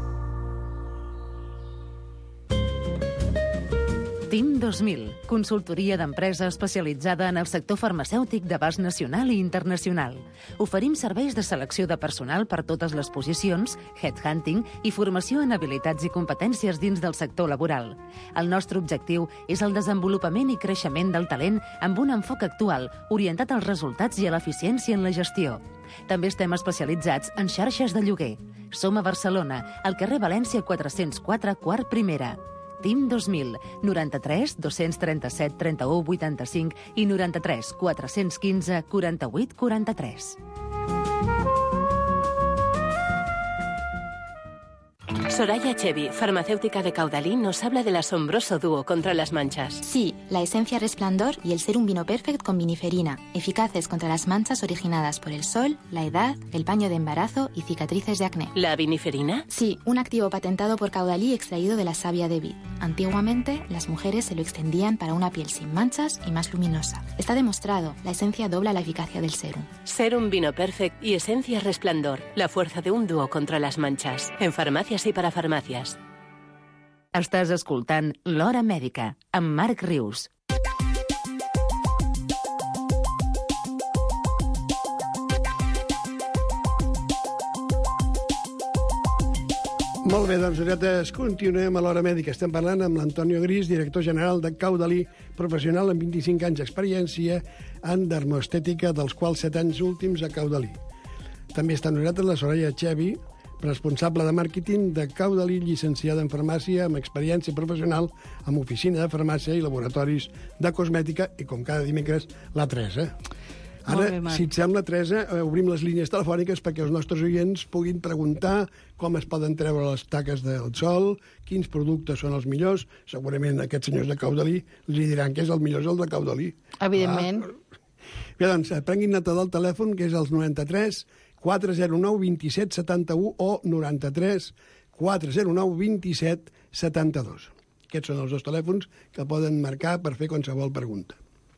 TIM dos mil, consultoria d'empresa especialitzada en el sector farmacèutic d'abast nacional i internacional. Oferim serveis de selecció de personal per totes les posicions, headhunting i formació en habilitats i competències dins del sector laboral. El nostre objectiu és el desenvolupament i creixement del talent amb un enfoc actual, orientat als resultats i a l'eficiència en la gestió. També estem especialitzats en xarxes de lloguer. Som a Barcelona, al carrer València quatre-cents quatre, quart primera. Team dos mil, noranta-tres dos-cents trenta-set trenta-u vuitanta-cinc i noranta-tres quatre-cents quinze quaranta-vuit quaranta-tres. Soraya Chevy, farmacéutica de Caudalí, nos habla del asombroso dúo contra las manchas. Sí, la esencia Resplandor y el Serum Vino Perfect con viniferina, eficaces contra las manchas originadas por el sol, la edad, el paño de embarazo y cicatrices de acné. ¿La viniferina? Sí, un activo patentado por Caudalí extraído de la savia de vid. Antiguamente, las mujeres se lo extendían para una piel sin manchas y más luminosa. Está demostrado, la esencia dobla la eficacia del serum. Serum Vino Perfect y esencia Resplandor, la fuerza de un dúo contra las manchas. En farmacias y para farmàcies. Estàs escoltant L'Hora Mèdica, amb Marc Rius. Molt bé, doncs nosaltres continuem a L'Hora Mèdica. Estem parlant amb l'Antonio Gris, director general de Caudalí, professional amb vint-i-cinc anys d'experiència en dermoestètica, dels quals set anys últims a Caudalí. També està amb nosaltres la Soraya Chevy, responsable de màrqueting de Caudalí, llicenciada en farmàcia, amb experiència professional, amb oficina de farmàcia i laboratoris de cosmètica, i com cada dimecres, la Teresa. Ara, bé, si et sembla, Teresa, obrim les línies telefòniques perquè els nostres oients puguin preguntar com es poden treure les taques del sol, quins productes són els millors. Segurament aquests senyors de Caudalí li diran que és el millor és el de Caudalí. Evidentment. Ah. Bé, doncs, prenguin nota del telèfon, que és el noranta-tres quatre zero nou vint-i-set setanta-u o noranta-tres quatre zero nou vint-i-set setanta-dos. Aquests són els dos telèfons que poden marcar per fer qualsevol pregunta.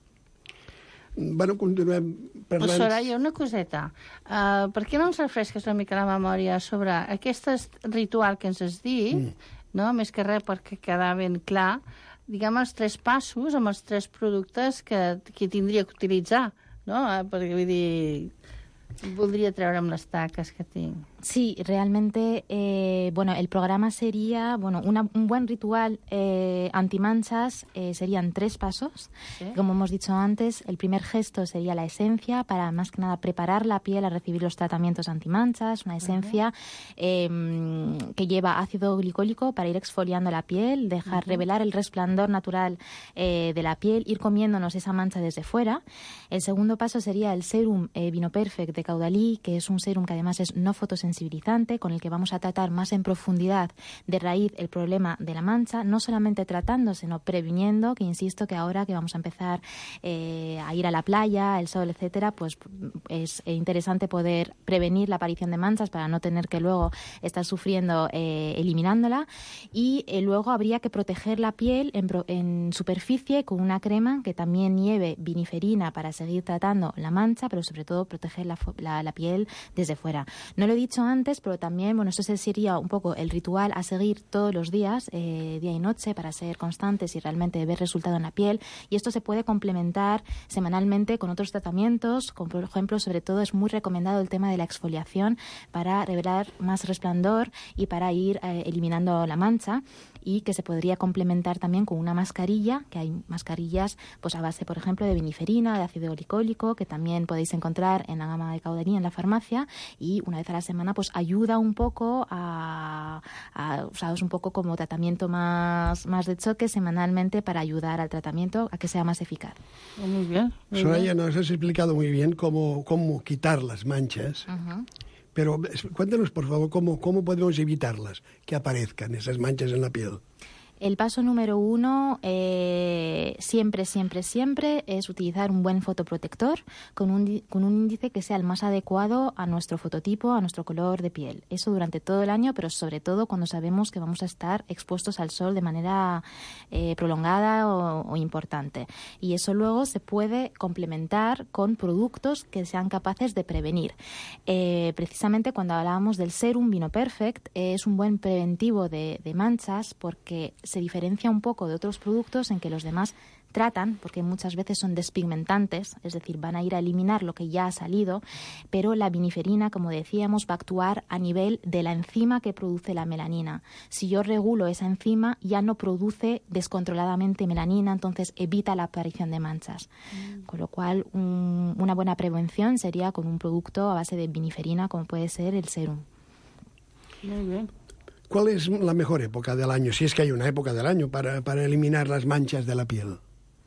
Bueno, continuem parlant... Pues, Soraya, una coseta. Uh, per què no ens refresques una mica la memòria sobre aquest ritual que ens has dit, mm. no? Més que res perquè quedar ben clar, diguem els tres passos amb els tres productes que, que tindria que utilitzar, no? Uh, perquè vull dir... Voldria treure'm les taques que tinc. Sí, realmente, eh, bueno, el programa sería, bueno, una, un buen ritual eh, antimanchas eh, serían tres pasos. ¿Sí? Como hemos dicho antes, el primer gesto sería la esencia para, más que nada, preparar la piel a recibir los tratamientos antimanchas, una esencia uh-huh. eh, que lleva ácido glicólico para ir exfoliando la piel, dejar uh-huh. revelar el resplandor natural eh, de la piel, ir comiéndonos esa mancha desde fuera. El segundo paso sería el Serum eh, Vino Perfect de Caudalí, que es un serum que además es no fotosensibilizante, con el que vamos a tratar más en profundidad de raíz el problema de la mancha, no solamente tratando, sino previniendo, que insisto que ahora que vamos a empezar eh, a ir a la playa, el sol, etcétera, pues es interesante poder prevenir la aparición de manchas para no tener que luego estar sufriendo eh, eliminándola. Y eh, luego habría que proteger la piel en, en superficie con una crema que también lleve viniferina para seguir tratando la mancha, pero sobre todo proteger la, la, la piel desde fuera. No lo he dicho antes, pero también, bueno, esto sería un poco el ritual a seguir todos los días, eh, día y noche, para ser constantes y realmente ver resultado en la piel. Y esto se puede complementar semanalmente con otros tratamientos, como por ejemplo, sobre todo es muy recomendado el tema de la exfoliación para revelar más resplandor y para ir eh, eliminando la mancha, y que se podría complementar también con una mascarilla, que hay mascarillas pues a base, por ejemplo, de viniferina, de ácido glicólico, que también podéis encontrar en la gama de Caudalí en la farmacia, y una vez a la semana pues ayuda un poco a, a usados un poco como tratamiento más, más de choque semanalmente para ayudar al tratamiento a que sea más eficaz. Muy bien. Muy Soraya, bien. nos has explicado muy bien cómo, cómo quitar las manchas. Uh-huh. Pero cuéntanos, por favor, cómo, cómo podemos evitarlas, que aparezcan esas manchas en la piel. El paso número uno, eh, siempre, siempre, siempre, es utilizar un buen fotoprotector con un, con un índice que sea el más adecuado a nuestro fototipo, a nuestro color de piel. Eso durante todo el año, pero sobre todo cuando sabemos que vamos a estar expuestos al sol de manera eh, prolongada o, o importante. Y eso luego se puede complementar con productos que sean capaces de prevenir. Eh, precisamente cuando hablábamos del Serum Vino Perfect, eh, es un buen preventivo de, de manchas porque se diferencia un poco de otros productos en que los demás tratan, porque muchas veces son despigmentantes, es decir, van a ir a eliminar lo que ya ha salido, pero la viniferina, como decíamos, va a actuar a nivel de la enzima que produce la melanina. Si yo regulo esa enzima, ya no produce descontroladamente melanina, entonces evita la aparición de manchas. Mm. Con lo cual, un, una buena prevención sería con un producto a base de viniferina, como puede ser el serum. Muy bien. ¿Cuál es la mejor época del año, si es que hay una época del año, para, para eliminar las manchas de la piel?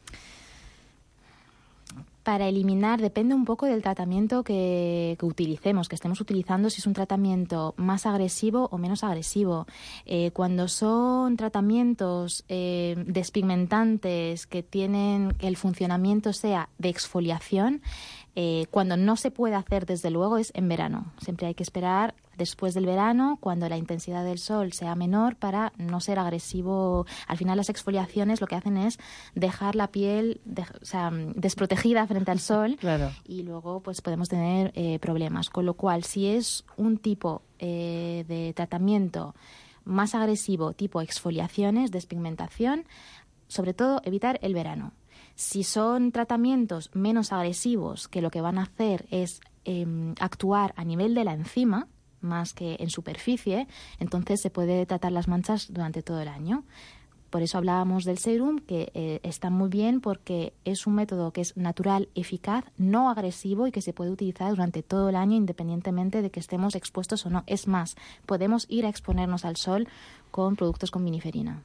Para eliminar, depende un poco del tratamiento que, que utilicemos, que estemos utilizando, si es un tratamiento más agresivo o menos agresivo. Eh, cuando son tratamientos eh, despigmentantes que tienen que el funcionamiento sea de exfoliación, eh, cuando no se puede hacer, desde luego, es en verano. Siempre hay que esperar después del verano, cuando la intensidad del sol sea menor, para no ser agresivo. Al final, las exfoliaciones lo que hacen es dejar la piel de, o sea, desprotegida frente al sol. Claro. Y luego pues podemos tener eh, problemas. Con lo cual, si es un tipo eh, de tratamiento más agresivo, tipo exfoliaciones, despigmentación, sobre todo evitar el verano. Si son tratamientos menos agresivos, que lo que van a hacer es eh, actuar a nivel de la enzima, más que en superficie, entonces se puede tratar las manchas durante todo el año. Por eso hablábamos del serum, que eh, está muy bien porque es un método que es natural, eficaz, no agresivo y que se puede utilizar durante todo el año independientemente de que estemos expuestos o no. Es más, podemos ir a exponernos al sol con productos con viniferina.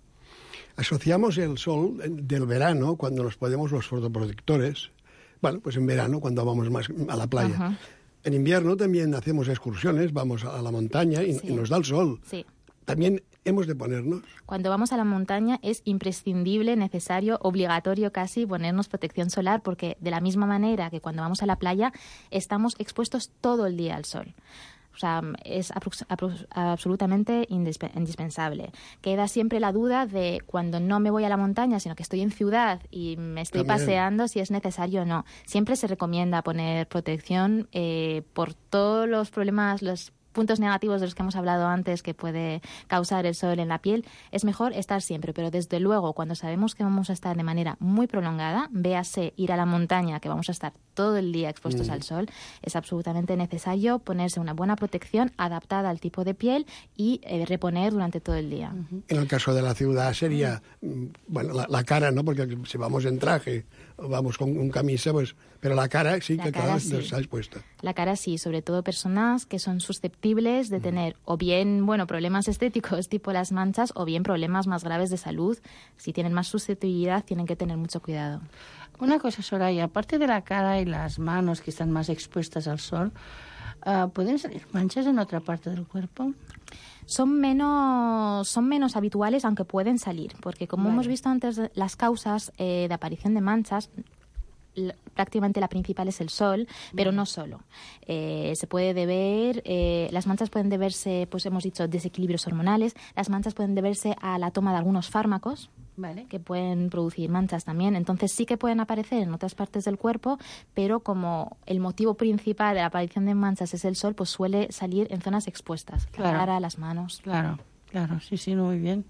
Asociamos el sol del verano, cuando nos ponemos los fotoprotectores, bueno, pues en verano, cuando vamos más a la playa. Ajá. En invierno también hacemos excursiones, vamos a la montaña y, sí. y nos da el sol. Sí. También hemos de ponernos. Cuando vamos a la montaña es imprescindible, necesario, obligatorio casi ponernos protección solar, porque de la misma manera que cuando vamos a la playa estamos expuestos todo el día al sol. O sea, es absolutamente indispensable. Queda siempre la duda de cuando no me voy a la montaña, sino que estoy en ciudad y me estoy También. paseando, si es necesario o no. Siempre se recomienda poner protección eh, por todos los problemas, los puntos negativos de los que hemos hablado antes que puede causar el sol en la piel. Es mejor estar siempre, pero desde luego cuando sabemos que vamos a estar de manera muy prolongada, véase ir a la montaña, que vamos a estar todo el día expuestos mm. al sol, es absolutamente necesario ponerse una buena protección adaptada al tipo de piel y eh, reponer durante todo el día. Uh-huh. En el caso de la ciudad sería, bueno, la, la cara, ¿no? Porque si vamos en traje o vamos con, con camisa, pues, pero la cara sí la que cara, sí. nos ha expuesta. La cara sí, sobre todo personas que son susceptibles de tener o bien, bueno, problemas estéticos tipo las manchas o bien problemas más graves de salud. Si tienen más susceptibilidad, tienen que tener mucho cuidado. Una cosa, Soraya, aparte de la cara y las manos que están más expuestas al sol, uh, ¿pueden salir manchas en otra parte del cuerpo? Son menos, son menos habituales, aunque pueden salir, porque como vale. hemos visto antes, las causas eh, de aparición de manchas, l- prácticamente la principal es el sol, pero no solo. Eh, se puede deber, eh, las manchas pueden deberse, pues hemos dicho, desequilibrios hormonales, las manchas pueden deberse a la toma de algunos fármacos, Vale. que pueden producir manchas también. Entonces sí que pueden aparecer en otras partes del cuerpo, pero como el motivo principal de la aparición de manchas es el sol, pues suele salir en zonas expuestas, claro. la cara, las manos. Claro, claro, sí, sí, muy bien.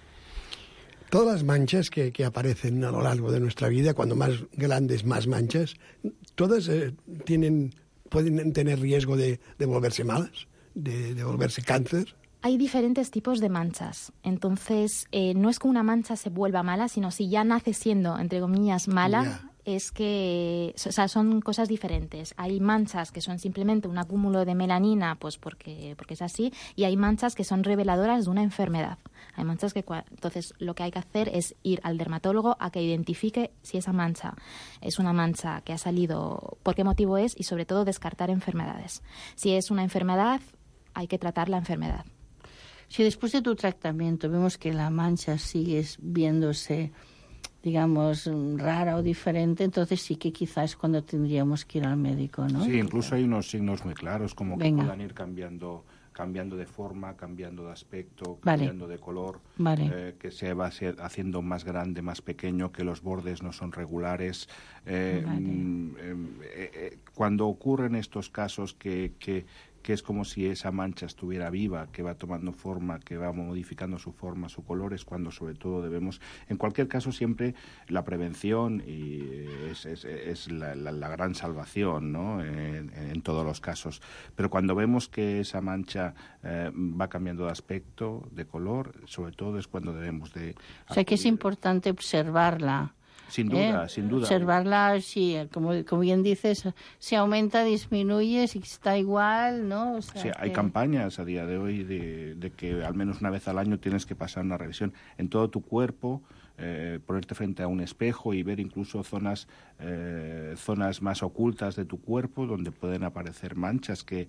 Todas las manchas que, que aparecen a lo largo de nuestra vida, cuando más grandes, más manchas, todas eh, tienen, pueden tener riesgo de, de volverse malas, de, de volverse cáncer. Hay diferentes tipos de manchas. Entonces, eh, no es que una mancha se vuelva mala, sino si ya nace siendo, entre comillas, mala, yeah. es que o sea, son cosas diferentes. Hay manchas que son simplemente un acúmulo de melanina, pues porque, porque es así, y hay manchas que son reveladoras de una enfermedad. Hay manchas que... Entonces, lo que hay que hacer es ir al dermatólogo a que identifique si esa mancha es una mancha que ha salido, por qué motivo es, y sobre todo descartar enfermedades. Si es una enfermedad, hay que tratar la enfermedad. Si después de tu tratamiento vemos que la mancha sigue viéndose, digamos, rara o diferente, entonces sí que quizás es cuando tendríamos que ir al médico, ¿no? Sí, incluso hay unos signos muy claros, como que Venga. puedan ir cambiando cambiando de forma, cambiando de aspecto, cambiando vale. de color, vale. eh, que se va haciendo más grande, más pequeño, que los bordes no son regulares. Eh, vale. mm, eh, eh, cuando ocurren estos casos que... que que es como si esa mancha estuviera viva, que va tomando forma, que va modificando su forma, su color, es cuando sobre todo debemos, en cualquier caso siempre la prevención y es, es, es la, la, la gran salvación, ¿no? En, en todos los casos. Pero cuando vemos que esa mancha eh, va cambiando de aspecto, de color, sobre todo es cuando debemos de... O sea que es importante observarla Sin duda, ¿eh? sin duda. Observarla, si, como, como bien dices, si aumenta, disminuye, si está igual, ¿no? O sea, sí, hay que... campañas a día de hoy de, de que al menos una vez al año tienes que pasar una revisión en todo tu cuerpo, eh, ponerte frente a un espejo y ver incluso zonas, eh, zonas más ocultas de tu cuerpo donde pueden aparecer manchas que...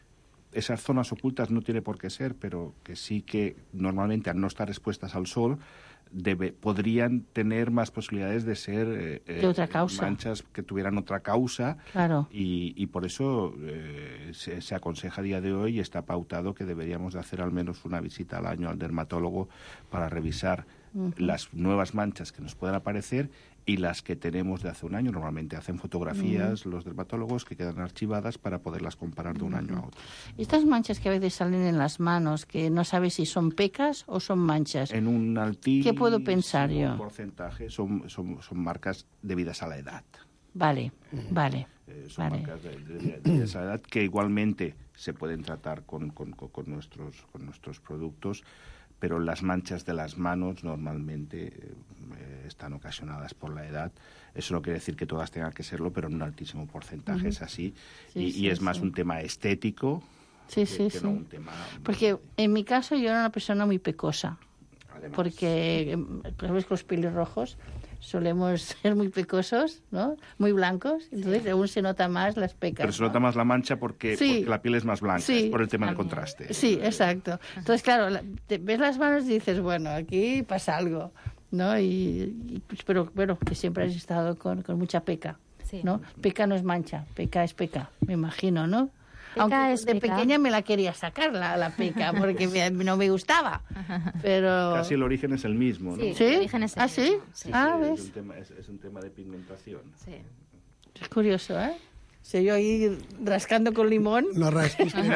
Esas zonas ocultas no tiene por qué ser, pero que sí que normalmente al no estar expuestas al sol debe, podrían tener más posibilidades de ser eh, de otra causa. manchas que tuvieran otra causa. Claro. Y, y por eso eh, se, se aconseja a día de hoy y está pautado que deberíamos de hacer al menos una visita al año al dermatólogo para revisar uh-huh. las nuevas manchas que nos puedan aparecer y las que tenemos de hace un año. Normalmente hacen fotografías uh-huh. los dermatólogos que quedan archivadas para poderlas comparar de un uh-huh. año a otro. Estas manchas que a veces salen en las manos, que no sabes si son pecas o son manchas. En un altísimo ¿Qué puedo pensar yo? porcentaje son, son, son marcas debidas a la edad. Vale, uh-huh. vale. Eh, son vale. marcas de, de, de esa edad que igualmente se pueden tratar con, con, con, con, nuestros, con nuestros productos, pero las manchas de las manos normalmente eh, están ocasionadas por la edad. Eso no quiere decir que todas tengan que serlo, pero en un altísimo porcentaje uh-huh. es así. Sí, y, sí, y es más sí. un tema estético sí, que, sí, que sí. no un tema... Porque en mi caso yo era una persona muy pecosa. Además, porque, sabes que los pelirrojos solemos ser muy pecosos, ¿no? Muy blancos, entonces aún se nota más las pecas. Pero se ¿no? nota más la mancha porque, sí. porque la piel es más blanca, sí. es por el tema del contraste. Sí, exacto. Entonces, claro, la, te ves las manos y dices, bueno, aquí pasa algo, ¿no? Y, y pero bueno, que siempre has estado con, con mucha peca, sí. ¿no? Peca no es mancha, peca es peca, me imagino, ¿no? Peca Aunque es de peca. Pequeña me la quería sacar la, la peca porque me, no me gustaba, pero... Casi el origen es el mismo, ¿no? Sí, ¿Sí? el origen es el ¿Ah, sí? mismo, sí. Ah, es, ¿ves? un tema, es, es un tema de pigmentación. Sí. Es curioso, ¿eh? Se yo ahí rascando con limón No rasquis, que no.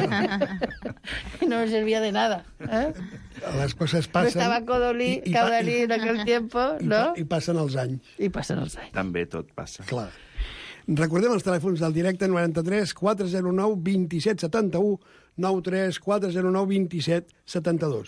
y no me servía de nada, ¿eh? Les coses No passen... estava Codolí, i- i pa- Caudalí en aquell tiempo, i, no? pa- I passen els anys. I passen els anys. També tot passa. Clar. Recordem els telèfons del directe noranta-tres quatre zero nou dos set set u, nou tres quatre zero nou dos set set dos.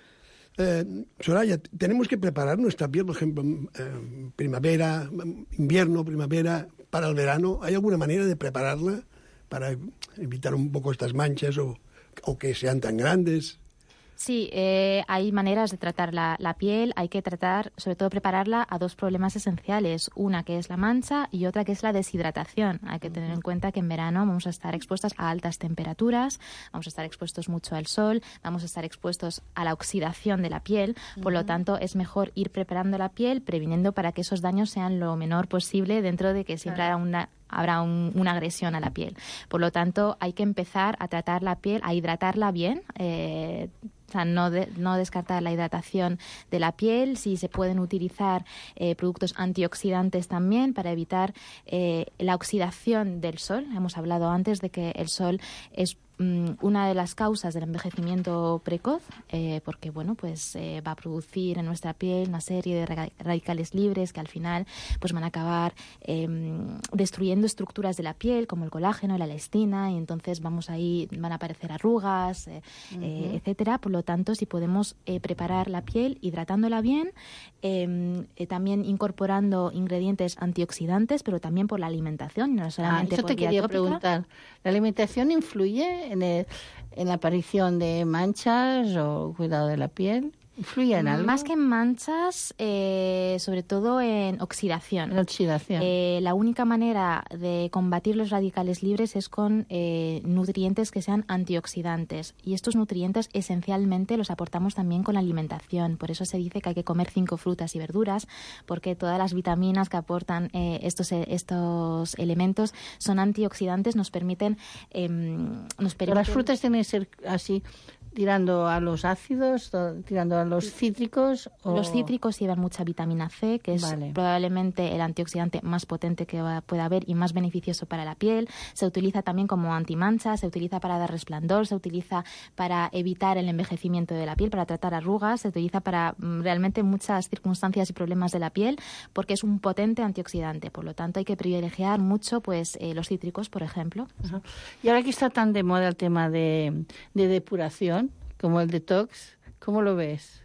Eh, Soraya, tenemos que preparar nuestra piel, por ejemplo, eh, primavera, invierno, primavera, para el verano. ¿Hay alguna manera de prepararla para evitar un poco estas manchas o, o que sean tan grandes? Sí, eh, hay maneras de tratar la, la piel. Hay que tratar, sobre todo, prepararla a dos problemas esenciales. Una que es la mancha y otra que es la deshidratación. Hay que tener en cuenta que en verano vamos a estar expuestas a altas temperaturas, vamos a estar expuestos mucho al sol, vamos a estar expuestos a la oxidación de la piel. Por lo tanto, es mejor ir preparando la piel, previniendo para que esos daños sean lo menor posible dentro de que siempre haya una habrá un, una agresión a la piel. Por lo tanto, hay que empezar a tratar la piel, a hidratarla bien, eh, o sea, no, de, no descartar la hidratación de la piel. Si se pueden utilizar eh, productos antioxidantes también para evitar eh, la oxidación del sol. Hemos hablado antes de que el sol es una de las causas del envejecimiento precoz, eh, porque bueno, pues eh, va a producir en nuestra piel una serie de radicales libres que al final pues van a acabar eh, destruyendo estructuras de la piel como el colágeno, la elastina, y entonces vamos ahí, van a aparecer arrugas, eh, uh-huh. eh, etcétera. Por lo tanto, si podemos eh, preparar la piel hidratándola bien, eh, eh, también incorporando ingredientes antioxidantes, pero también por la alimentación, no solamente ah, eso por te vía quería tópica. Preguntar. ¿La alimentación influye en, el, en la aparición de manchas o cuidado de la piel? ¿Influye en algo? Más que en manchas, eh, sobre todo en oxidación. En oxidación. Eh, la única manera de combatir los radicales libres es con eh, nutrientes que sean antioxidantes. Y estos nutrientes esencialmente los aportamos también con la alimentación. Por eso se dice que hay que comer cinco frutas y verduras, porque todas las vitaminas que aportan eh, estos, estos elementos son antioxidantes, nos permiten... Eh, nos permiten... Las frutas tienen que ser así... ¿Tirando a los ácidos, tirando a los cítricos? O... Los cítricos llevan mucha vitamina C, que es vale. probablemente el antioxidante más potente que va, pueda haber y más beneficioso para la piel. Se utiliza también como antimancha, se utiliza para dar resplandor, se utiliza para evitar el envejecimiento de la piel, para tratar arrugas, se utiliza para mm, realmente muchas circunstancias y problemas de la piel, porque es un potente antioxidante. Por lo tanto, hay que privilegiar mucho pues eh, los cítricos, por ejemplo. Ajá. Y ahora que está tan de moda el tema de, de depuración, como el detox, ¿cómo lo ves?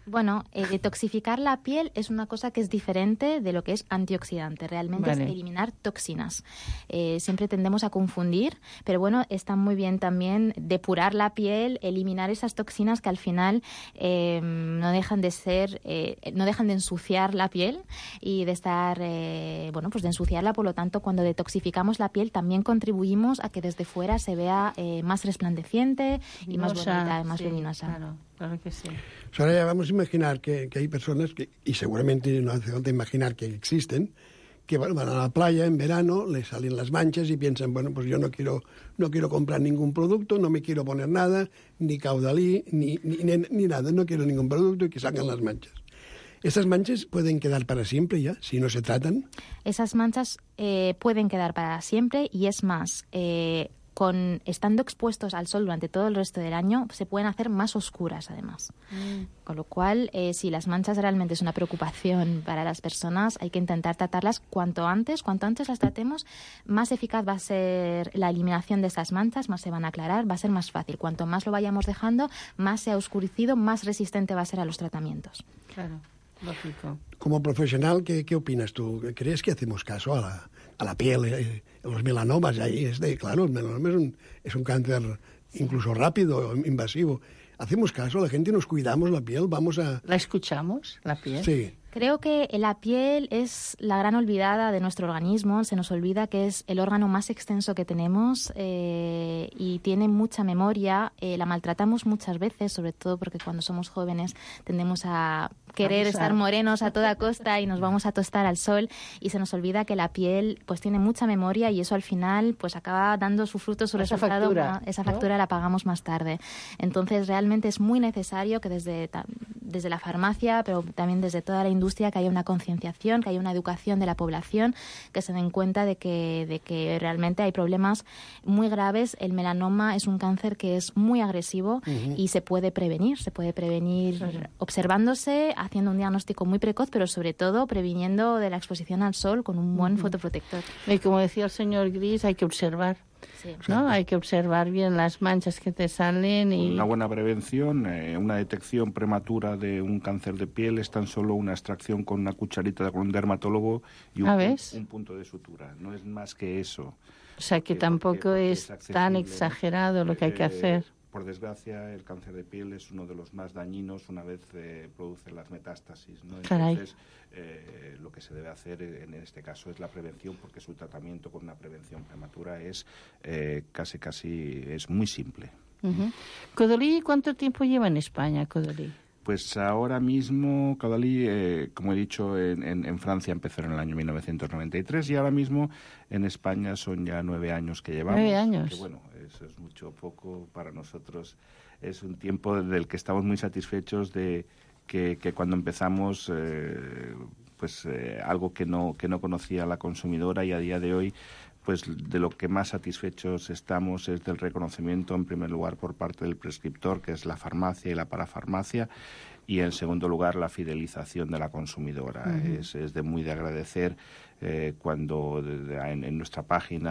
Bueno, eh, detoxificar la piel es una cosa que es diferente de lo que es antioxidante. Realmente Vale. es eliminar toxinas. Eh, siempre tendemos a confundir, pero bueno, está muy bien también depurar la piel, eliminar esas toxinas que al final eh, no dejan de ser, eh, no dejan de ensuciar la piel y de estar, eh, bueno, pues de ensuciarla. Por lo tanto, cuando detoxificamos la piel, también contribuimos a que desde fuera se vea eh, más resplandeciente y más Luminosa, bonita, y más sí, luminosa. Claro, claro que sí. Ahora ya vamos a imaginar que, que hay personas, que, y seguramente no hace falta imaginar que existen, que bueno, van a la playa en verano, les salen las manchas y piensan, bueno, pues yo no quiero, no quiero comprar ningún producto, no me quiero poner nada, ni caudalí, ni, ni, ni, ni nada, no quiero ningún producto y que salgan las manchas. ¿Estas manchas pueden quedar para siempre ya, si no se tratan? Esas manchas eh, pueden quedar para siempre y es más, eh, con estando expuestos al sol durante todo el resto del año, se pueden hacer más oscuras además. Mm. Con lo cual, eh, si las manchas realmente es una preocupación para las personas, hay que intentar tratarlas cuanto antes. Cuanto antes las tratemos, más eficaz va a ser la eliminación de esas manchas, más se van a aclarar, va a ser más fácil. Cuanto más lo vayamos dejando, más se ha oscurecido, más resistente va a ser a los tratamientos. Claro, lógico. Como profesional, ¿qué, qué opinas tú? ¿Crees que hacemos caso a la, a la piel, eh, los melanomas? Ahí es de, claro, el melanoma es un, es un cáncer incluso rápido, invasivo. ¿Hacemos caso? ¿La gente nos cuidamos la piel? ¿Vamos a...? ¿La escuchamos, la piel? Sí. Creo que la piel es la gran olvidada de nuestro organismo. Se nos olvida que es el órgano más extenso que tenemos eh, y tiene mucha memoria. Eh, la maltratamos muchas veces, sobre todo porque cuando somos jóvenes tendemos a querer Abusar. estar morenos a toda costa y nos vamos a tostar al sol y se nos olvida que la piel pues tiene mucha memoria y eso al final pues acaba dando su fruto, su Esa resultado. factura, Esa ¿no? factura la pagamos más tarde. Entonces realmente es muy necesario que desde, desde la farmacia, pero también desde toda la industria, que haya una concienciación, que haya una educación de la población, que se den cuenta de que, de que realmente hay problemas muy graves. El melanoma es un cáncer que es muy agresivo uh-huh. y se puede prevenir. Se puede prevenir sí. observándose, haciendo un diagnóstico muy precoz, pero sobre todo previniendo de la exposición al sol con un buen uh-huh. fotoprotector. Y como decía el señor Gris, hay que observar. Sí. ¿No? Hay que observar bien las manchas que te salen y... Una buena prevención, eh, una detección prematura de un cáncer de piel es tan solo una extracción con una cucharita con un dermatólogo y un, ¿Ah, un punto de sutura. No es más que eso. O sea que porque, tampoco porque es, es tan exagerado lo que hay que hacer. Eh, por desgracia, el cáncer de piel es uno de los más dañinos una vez eh, produce las metástasis, ¿no? Entonces, eh, lo que se debe hacer en este caso es la prevención, porque su tratamiento con una prevención prematura es eh, casi, casi, es muy simple. Uh-huh. Caudalie, ¿cuánto tiempo lleva en España, Caudalie? Pues ahora mismo, Caudalie, eh, como he dicho, en, en, en Francia empezó en el año mil novecientos noventa y tres y ahora mismo en España son ya nueve años que llevamos. Nueve años. Que bueno, eso es mucho o poco para nosotros. Es un tiempo del que estamos muy satisfechos de que, que cuando empezamos, eh, pues eh, algo que no, que no conocía la consumidora y a día de hoy, pues de lo que más satisfechos estamos es del reconocimiento, en primer lugar, por parte del prescriptor, que es la farmacia y la parafarmacia, y en segundo lugar, la fidelización de la consumidora. Uh-huh. Es, es de muy de agradecer eh, cuando de, de, en, en nuestra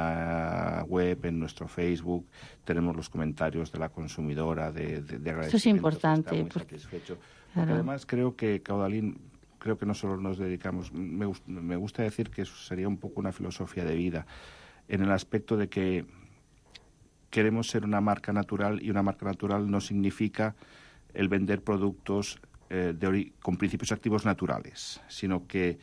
página web, en nuestro Facebook, tenemos los comentarios de la consumidora de, de, de agradecimiento. Eso es importante. Está muy porque... satisfecho. Claro. Porque además creo que Caudalie, creo que no solo nos dedicamos, me, me gusta decir que eso sería un poco una filosofía de vida, en el aspecto de que queremos ser una marca natural y una marca natural no significa el vender productos eh, de ori- con principios activos naturales, sino que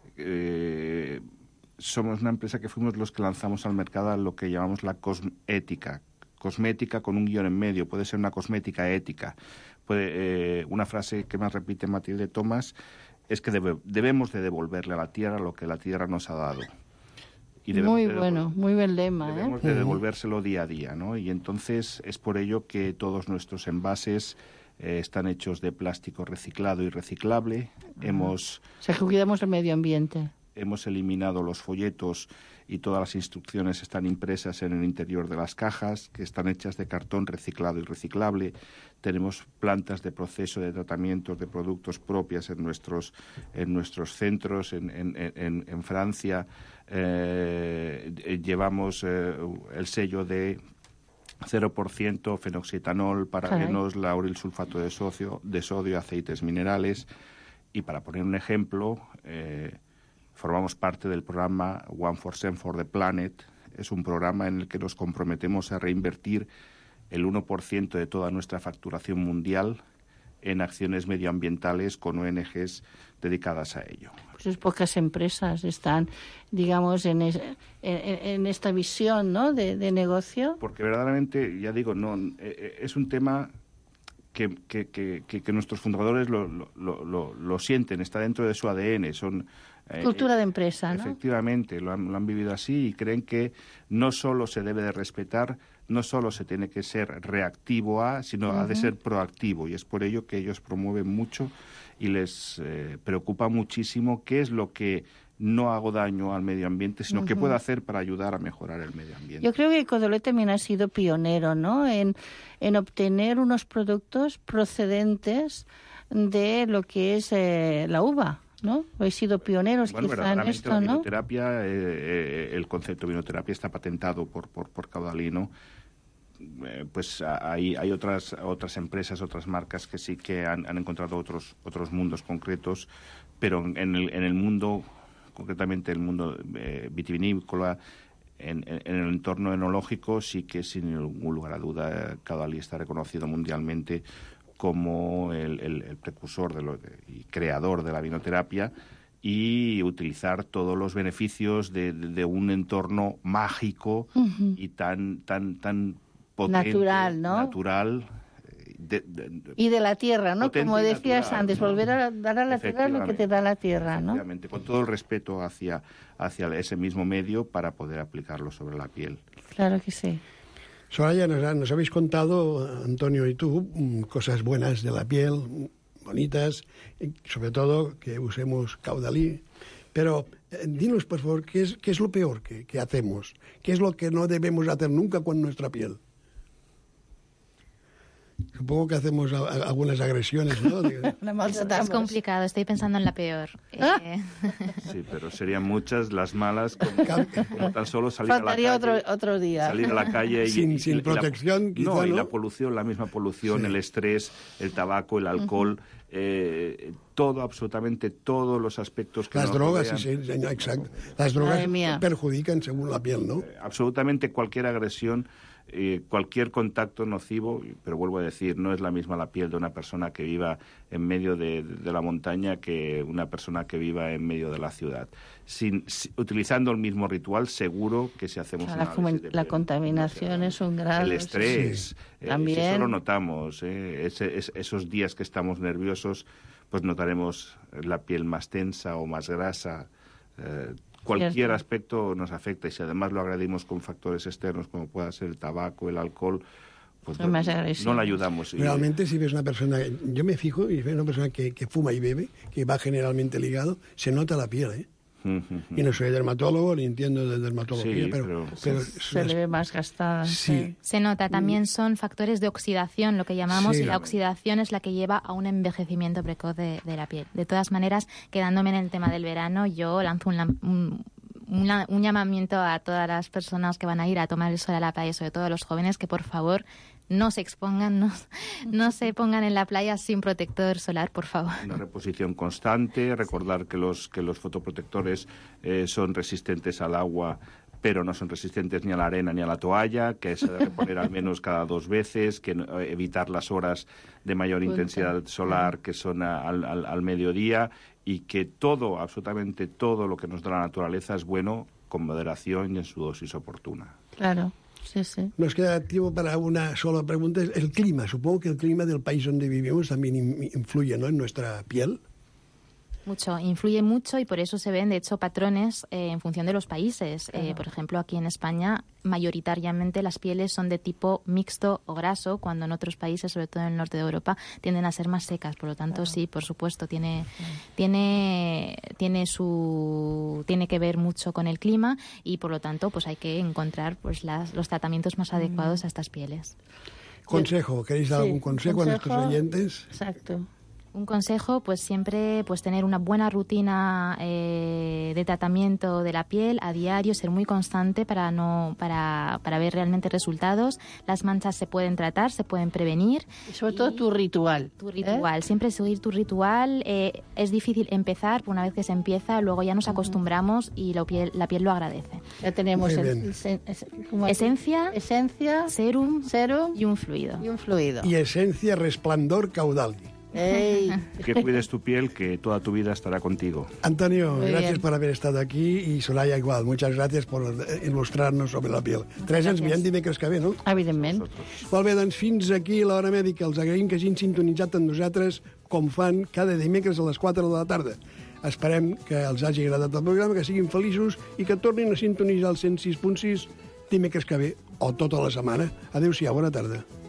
eh, somos una empresa que fuimos los que lanzamos al mercado lo que llamamos la cosmética, cosmética con un guión en medio, puede ser una cosmética ética. Puede, eh, una frase que más repite Matilde Tomás es que debe, debemos de devolverle a la tierra lo que la tierra nos ha dado. Y muy bueno, muy buen lema. Debemos ¿eh? de devolvérselo día a día, ¿no? Y entonces es por ello que todos nuestros envases eh, están hechos de plástico reciclado y reciclable. Uh-huh. Hemos, o sea, que cuidamos el medio ambiente. Hemos eliminado los folletos y todas las instrucciones están impresas en el interior de las cajas, que están hechas de cartón reciclado y reciclable. Tenemos plantas de proceso de tratamiento de productos propias en nuestros, en nuestros centros, en, en, en, en Francia. Eh, llevamos eh, el sello de cero por ciento fenoxietanol, parabenos, Caray. lauril sulfato de sodio, de sodio, aceites minerales. Y para poner un ejemplo, eh, formamos parte del programa One percent for the Planet. Es un programa en el que nos comprometemos a reinvertir el uno por ciento de toda nuestra facturación mundial en acciones medioambientales con O N Ges dedicadas a ello. Pues pocas empresas están, digamos, en, es, en, en esta visión, ¿no?, de, de negocio. Porque verdaderamente, ya digo, no eh, es un tema que, que, que, que nuestros fundadores lo, lo, lo, lo sienten, está dentro de su A D N. Son eh, cultura de empresa, ¿no? Efectivamente, lo han, lo han vivido así y creen que no solo se debe de respetar, no solo se tiene que ser reactivo a, sino uh-huh. ha de ser proactivo. Y es por ello que ellos promueven mucho y les eh, preocupa muchísimo qué es lo que no hago daño al medio ambiente, sino uh-huh. qué puedo hacer para ayudar a mejorar el medio ambiente. Yo creo que Codolet también ha sido pionero, ¿no?, en, en obtener unos productos procedentes de lo que es eh, la uva, ¿no? He sido pioneros bueno, quizá en esto, la ¿no? Vinoterapia, eh, eh, el concepto de vinoterapia está patentado por, por, por Caudalino. Eh, pues hay, hay otras otras empresas, otras marcas que sí que han, han encontrado otros otros mundos concretos, pero en el, en el mundo, concretamente el mundo eh, vitivinícola, en, en, en el entorno enológico, sí que sin ningún lugar a duda Caudalí está reconocido mundialmente como el, el, el precursor de lo, de, y creador de la vinoterapia, y utilizar todos los beneficios de, de, de un entorno mágico uh-huh. y tan tan tan potente, natural, ¿no? Natural. De, de, de, y de la tierra, ¿no? Como decías natural, antes, ¿no? Volver a dar a la tierra lo que te da la tierra, ¿no? Efectivamente, con todo el respeto hacia, hacia ese mismo medio para poder aplicarlo sobre la piel. Claro que sí. Soraya, nos, nos habéis contado, Antonio y tú, cosas buenas de la piel, bonitas, y sobre todo que usemos Caudalí. Pero eh, dinos, por favor, ¿qué es, qué es lo peor que, que hacemos? ¿Qué es lo que no debemos hacer nunca con nuestra piel? Supongo que hacemos a, a, algunas agresiones, ¿no? Es complicado, estoy pensando en la peor. ¿Ah? Eh... Sí, pero serían muchas las malas, como, como tan solo salir Faltaría a la calle. Otro, otro día. Salir a la calle y... Sin, y, sin y protección, la, quizá, no, ¿no? y la polución, la misma polución, sí. El estrés, el tabaco, el alcohol... Uh-huh. Eh, todo, absolutamente todos los aspectos que las nos drogas, rodean. sí, sí, exacto. Las drogas perjudican según la piel, ¿no? Eh, absolutamente cualquier agresión, eh, cualquier contacto nocivo, pero vuelvo a decir, no es la misma la piel de una persona que viva en medio de, de la montaña que una persona que viva en medio de la ciudad. Sin, si, utilizando el mismo ritual, seguro que si hacemos la, una la contaminación es un gran... El estrés, sí. eh, También... si eso lo notamos, eh, ese, es, esos días que estamos nerviosos, pues notaremos la piel más tensa o más grasa. Eh, cualquier Cierto. aspecto nos afecta, y si además lo agredimos con factores externos como pueda ser el tabaco, el alcohol, pues no, no le ayudamos. Realmente, si ves una persona, yo me fijo y veo una persona que, que fuma y bebe, que va generalmente ligado, se nota la piel, ¿eh? Y no soy dermatólogo ni entiendo de dermatología, sí, pero, pero, pero se, se le ve más gastada. Sí. sí. Se nota, también son factores de oxidación, lo que llamamos, sí, y la oxidación es la que lleva a un envejecimiento precoz de, de la piel. De todas maneras, quedándome en el tema del verano, yo lanzo un, un, una, un llamamiento a todas las personas que van a ir a tomar el sol a la playa, sobre todo a los jóvenes, que por favor no se expongan, no, no se pongan en la playa sin protector solar, por favor. Una reposición constante, recordar que los, que los fotoprotectores eh, son resistentes al agua, pero no son resistentes ni a la arena ni a la toalla, que se debe poner al menos cada dos veces, que eh, evitar las horas de mayor Punta. intensidad solar que son a, al, al, al mediodía, y que todo, absolutamente todo lo que nos da la naturaleza es bueno con moderación y en su dosis oportuna. Claro. Sí, sí. Nos queda tiempo para una sola pregunta. El clima, supongo que el clima del país donde vivimos también influye, ¿no?, en nuestra piel. Mucho, influye mucho, y por eso se ven, de hecho, patrones eh, en función de los países. Claro. Eh, por ejemplo, aquí en España, mayoritariamente las pieles son de tipo mixto o graso, cuando en otros países, sobre todo en el norte de Europa, tienden a ser más secas. Por lo tanto, claro. sí, por supuesto, tiene, claro. tiene, tiene, su, tiene que ver mucho con el clima, y por lo tanto, pues hay que encontrar pues las, los tratamientos más adecuados mm. a estas pieles. Consejo, ¿queréis dar sí, algún consejo, consejo a nuestros oyentes? Exacto. Un consejo, pues siempre pues tener una buena rutina eh, de tratamiento de la piel a diario, ser muy constante para no para, para ver realmente resultados. Las manchas se pueden tratar, se pueden prevenir. Y sobre todo tu ritual. Tu ritual, ¿eh? Siempre seguir tu ritual. Eh, es difícil empezar, pero una vez que se empieza, luego ya nos acostumbramos y la piel, la piel lo agradece. Ya tenemos el, el, el, el, esencia, esencia, serum, serum y un fluido. Y un fluido. Y esencia resplandor caudal. Ey. Que cuides tu piel, que toda tu vida estará contigo. Antonio, Muy gracias bien. por haber estado aquí y Soraya igual. Muchas gracias por il·lustrar-nos sobre la piel. Teresa, ens veiem dimecres que ve, no? Evidentment. Molt bé, doncs fins aquí l'Hora Mèdica. Els agraïm que hagin sintonitzat amb nosaltres com fan cada dimecres a les quatre de la tarda. Esperem que els hagi agradat el programa, que siguin feliços i que tornin a sintonitzar el cent sis punt sis dimecres que ve o tota la setmana. Adéu-siau, bona tarda.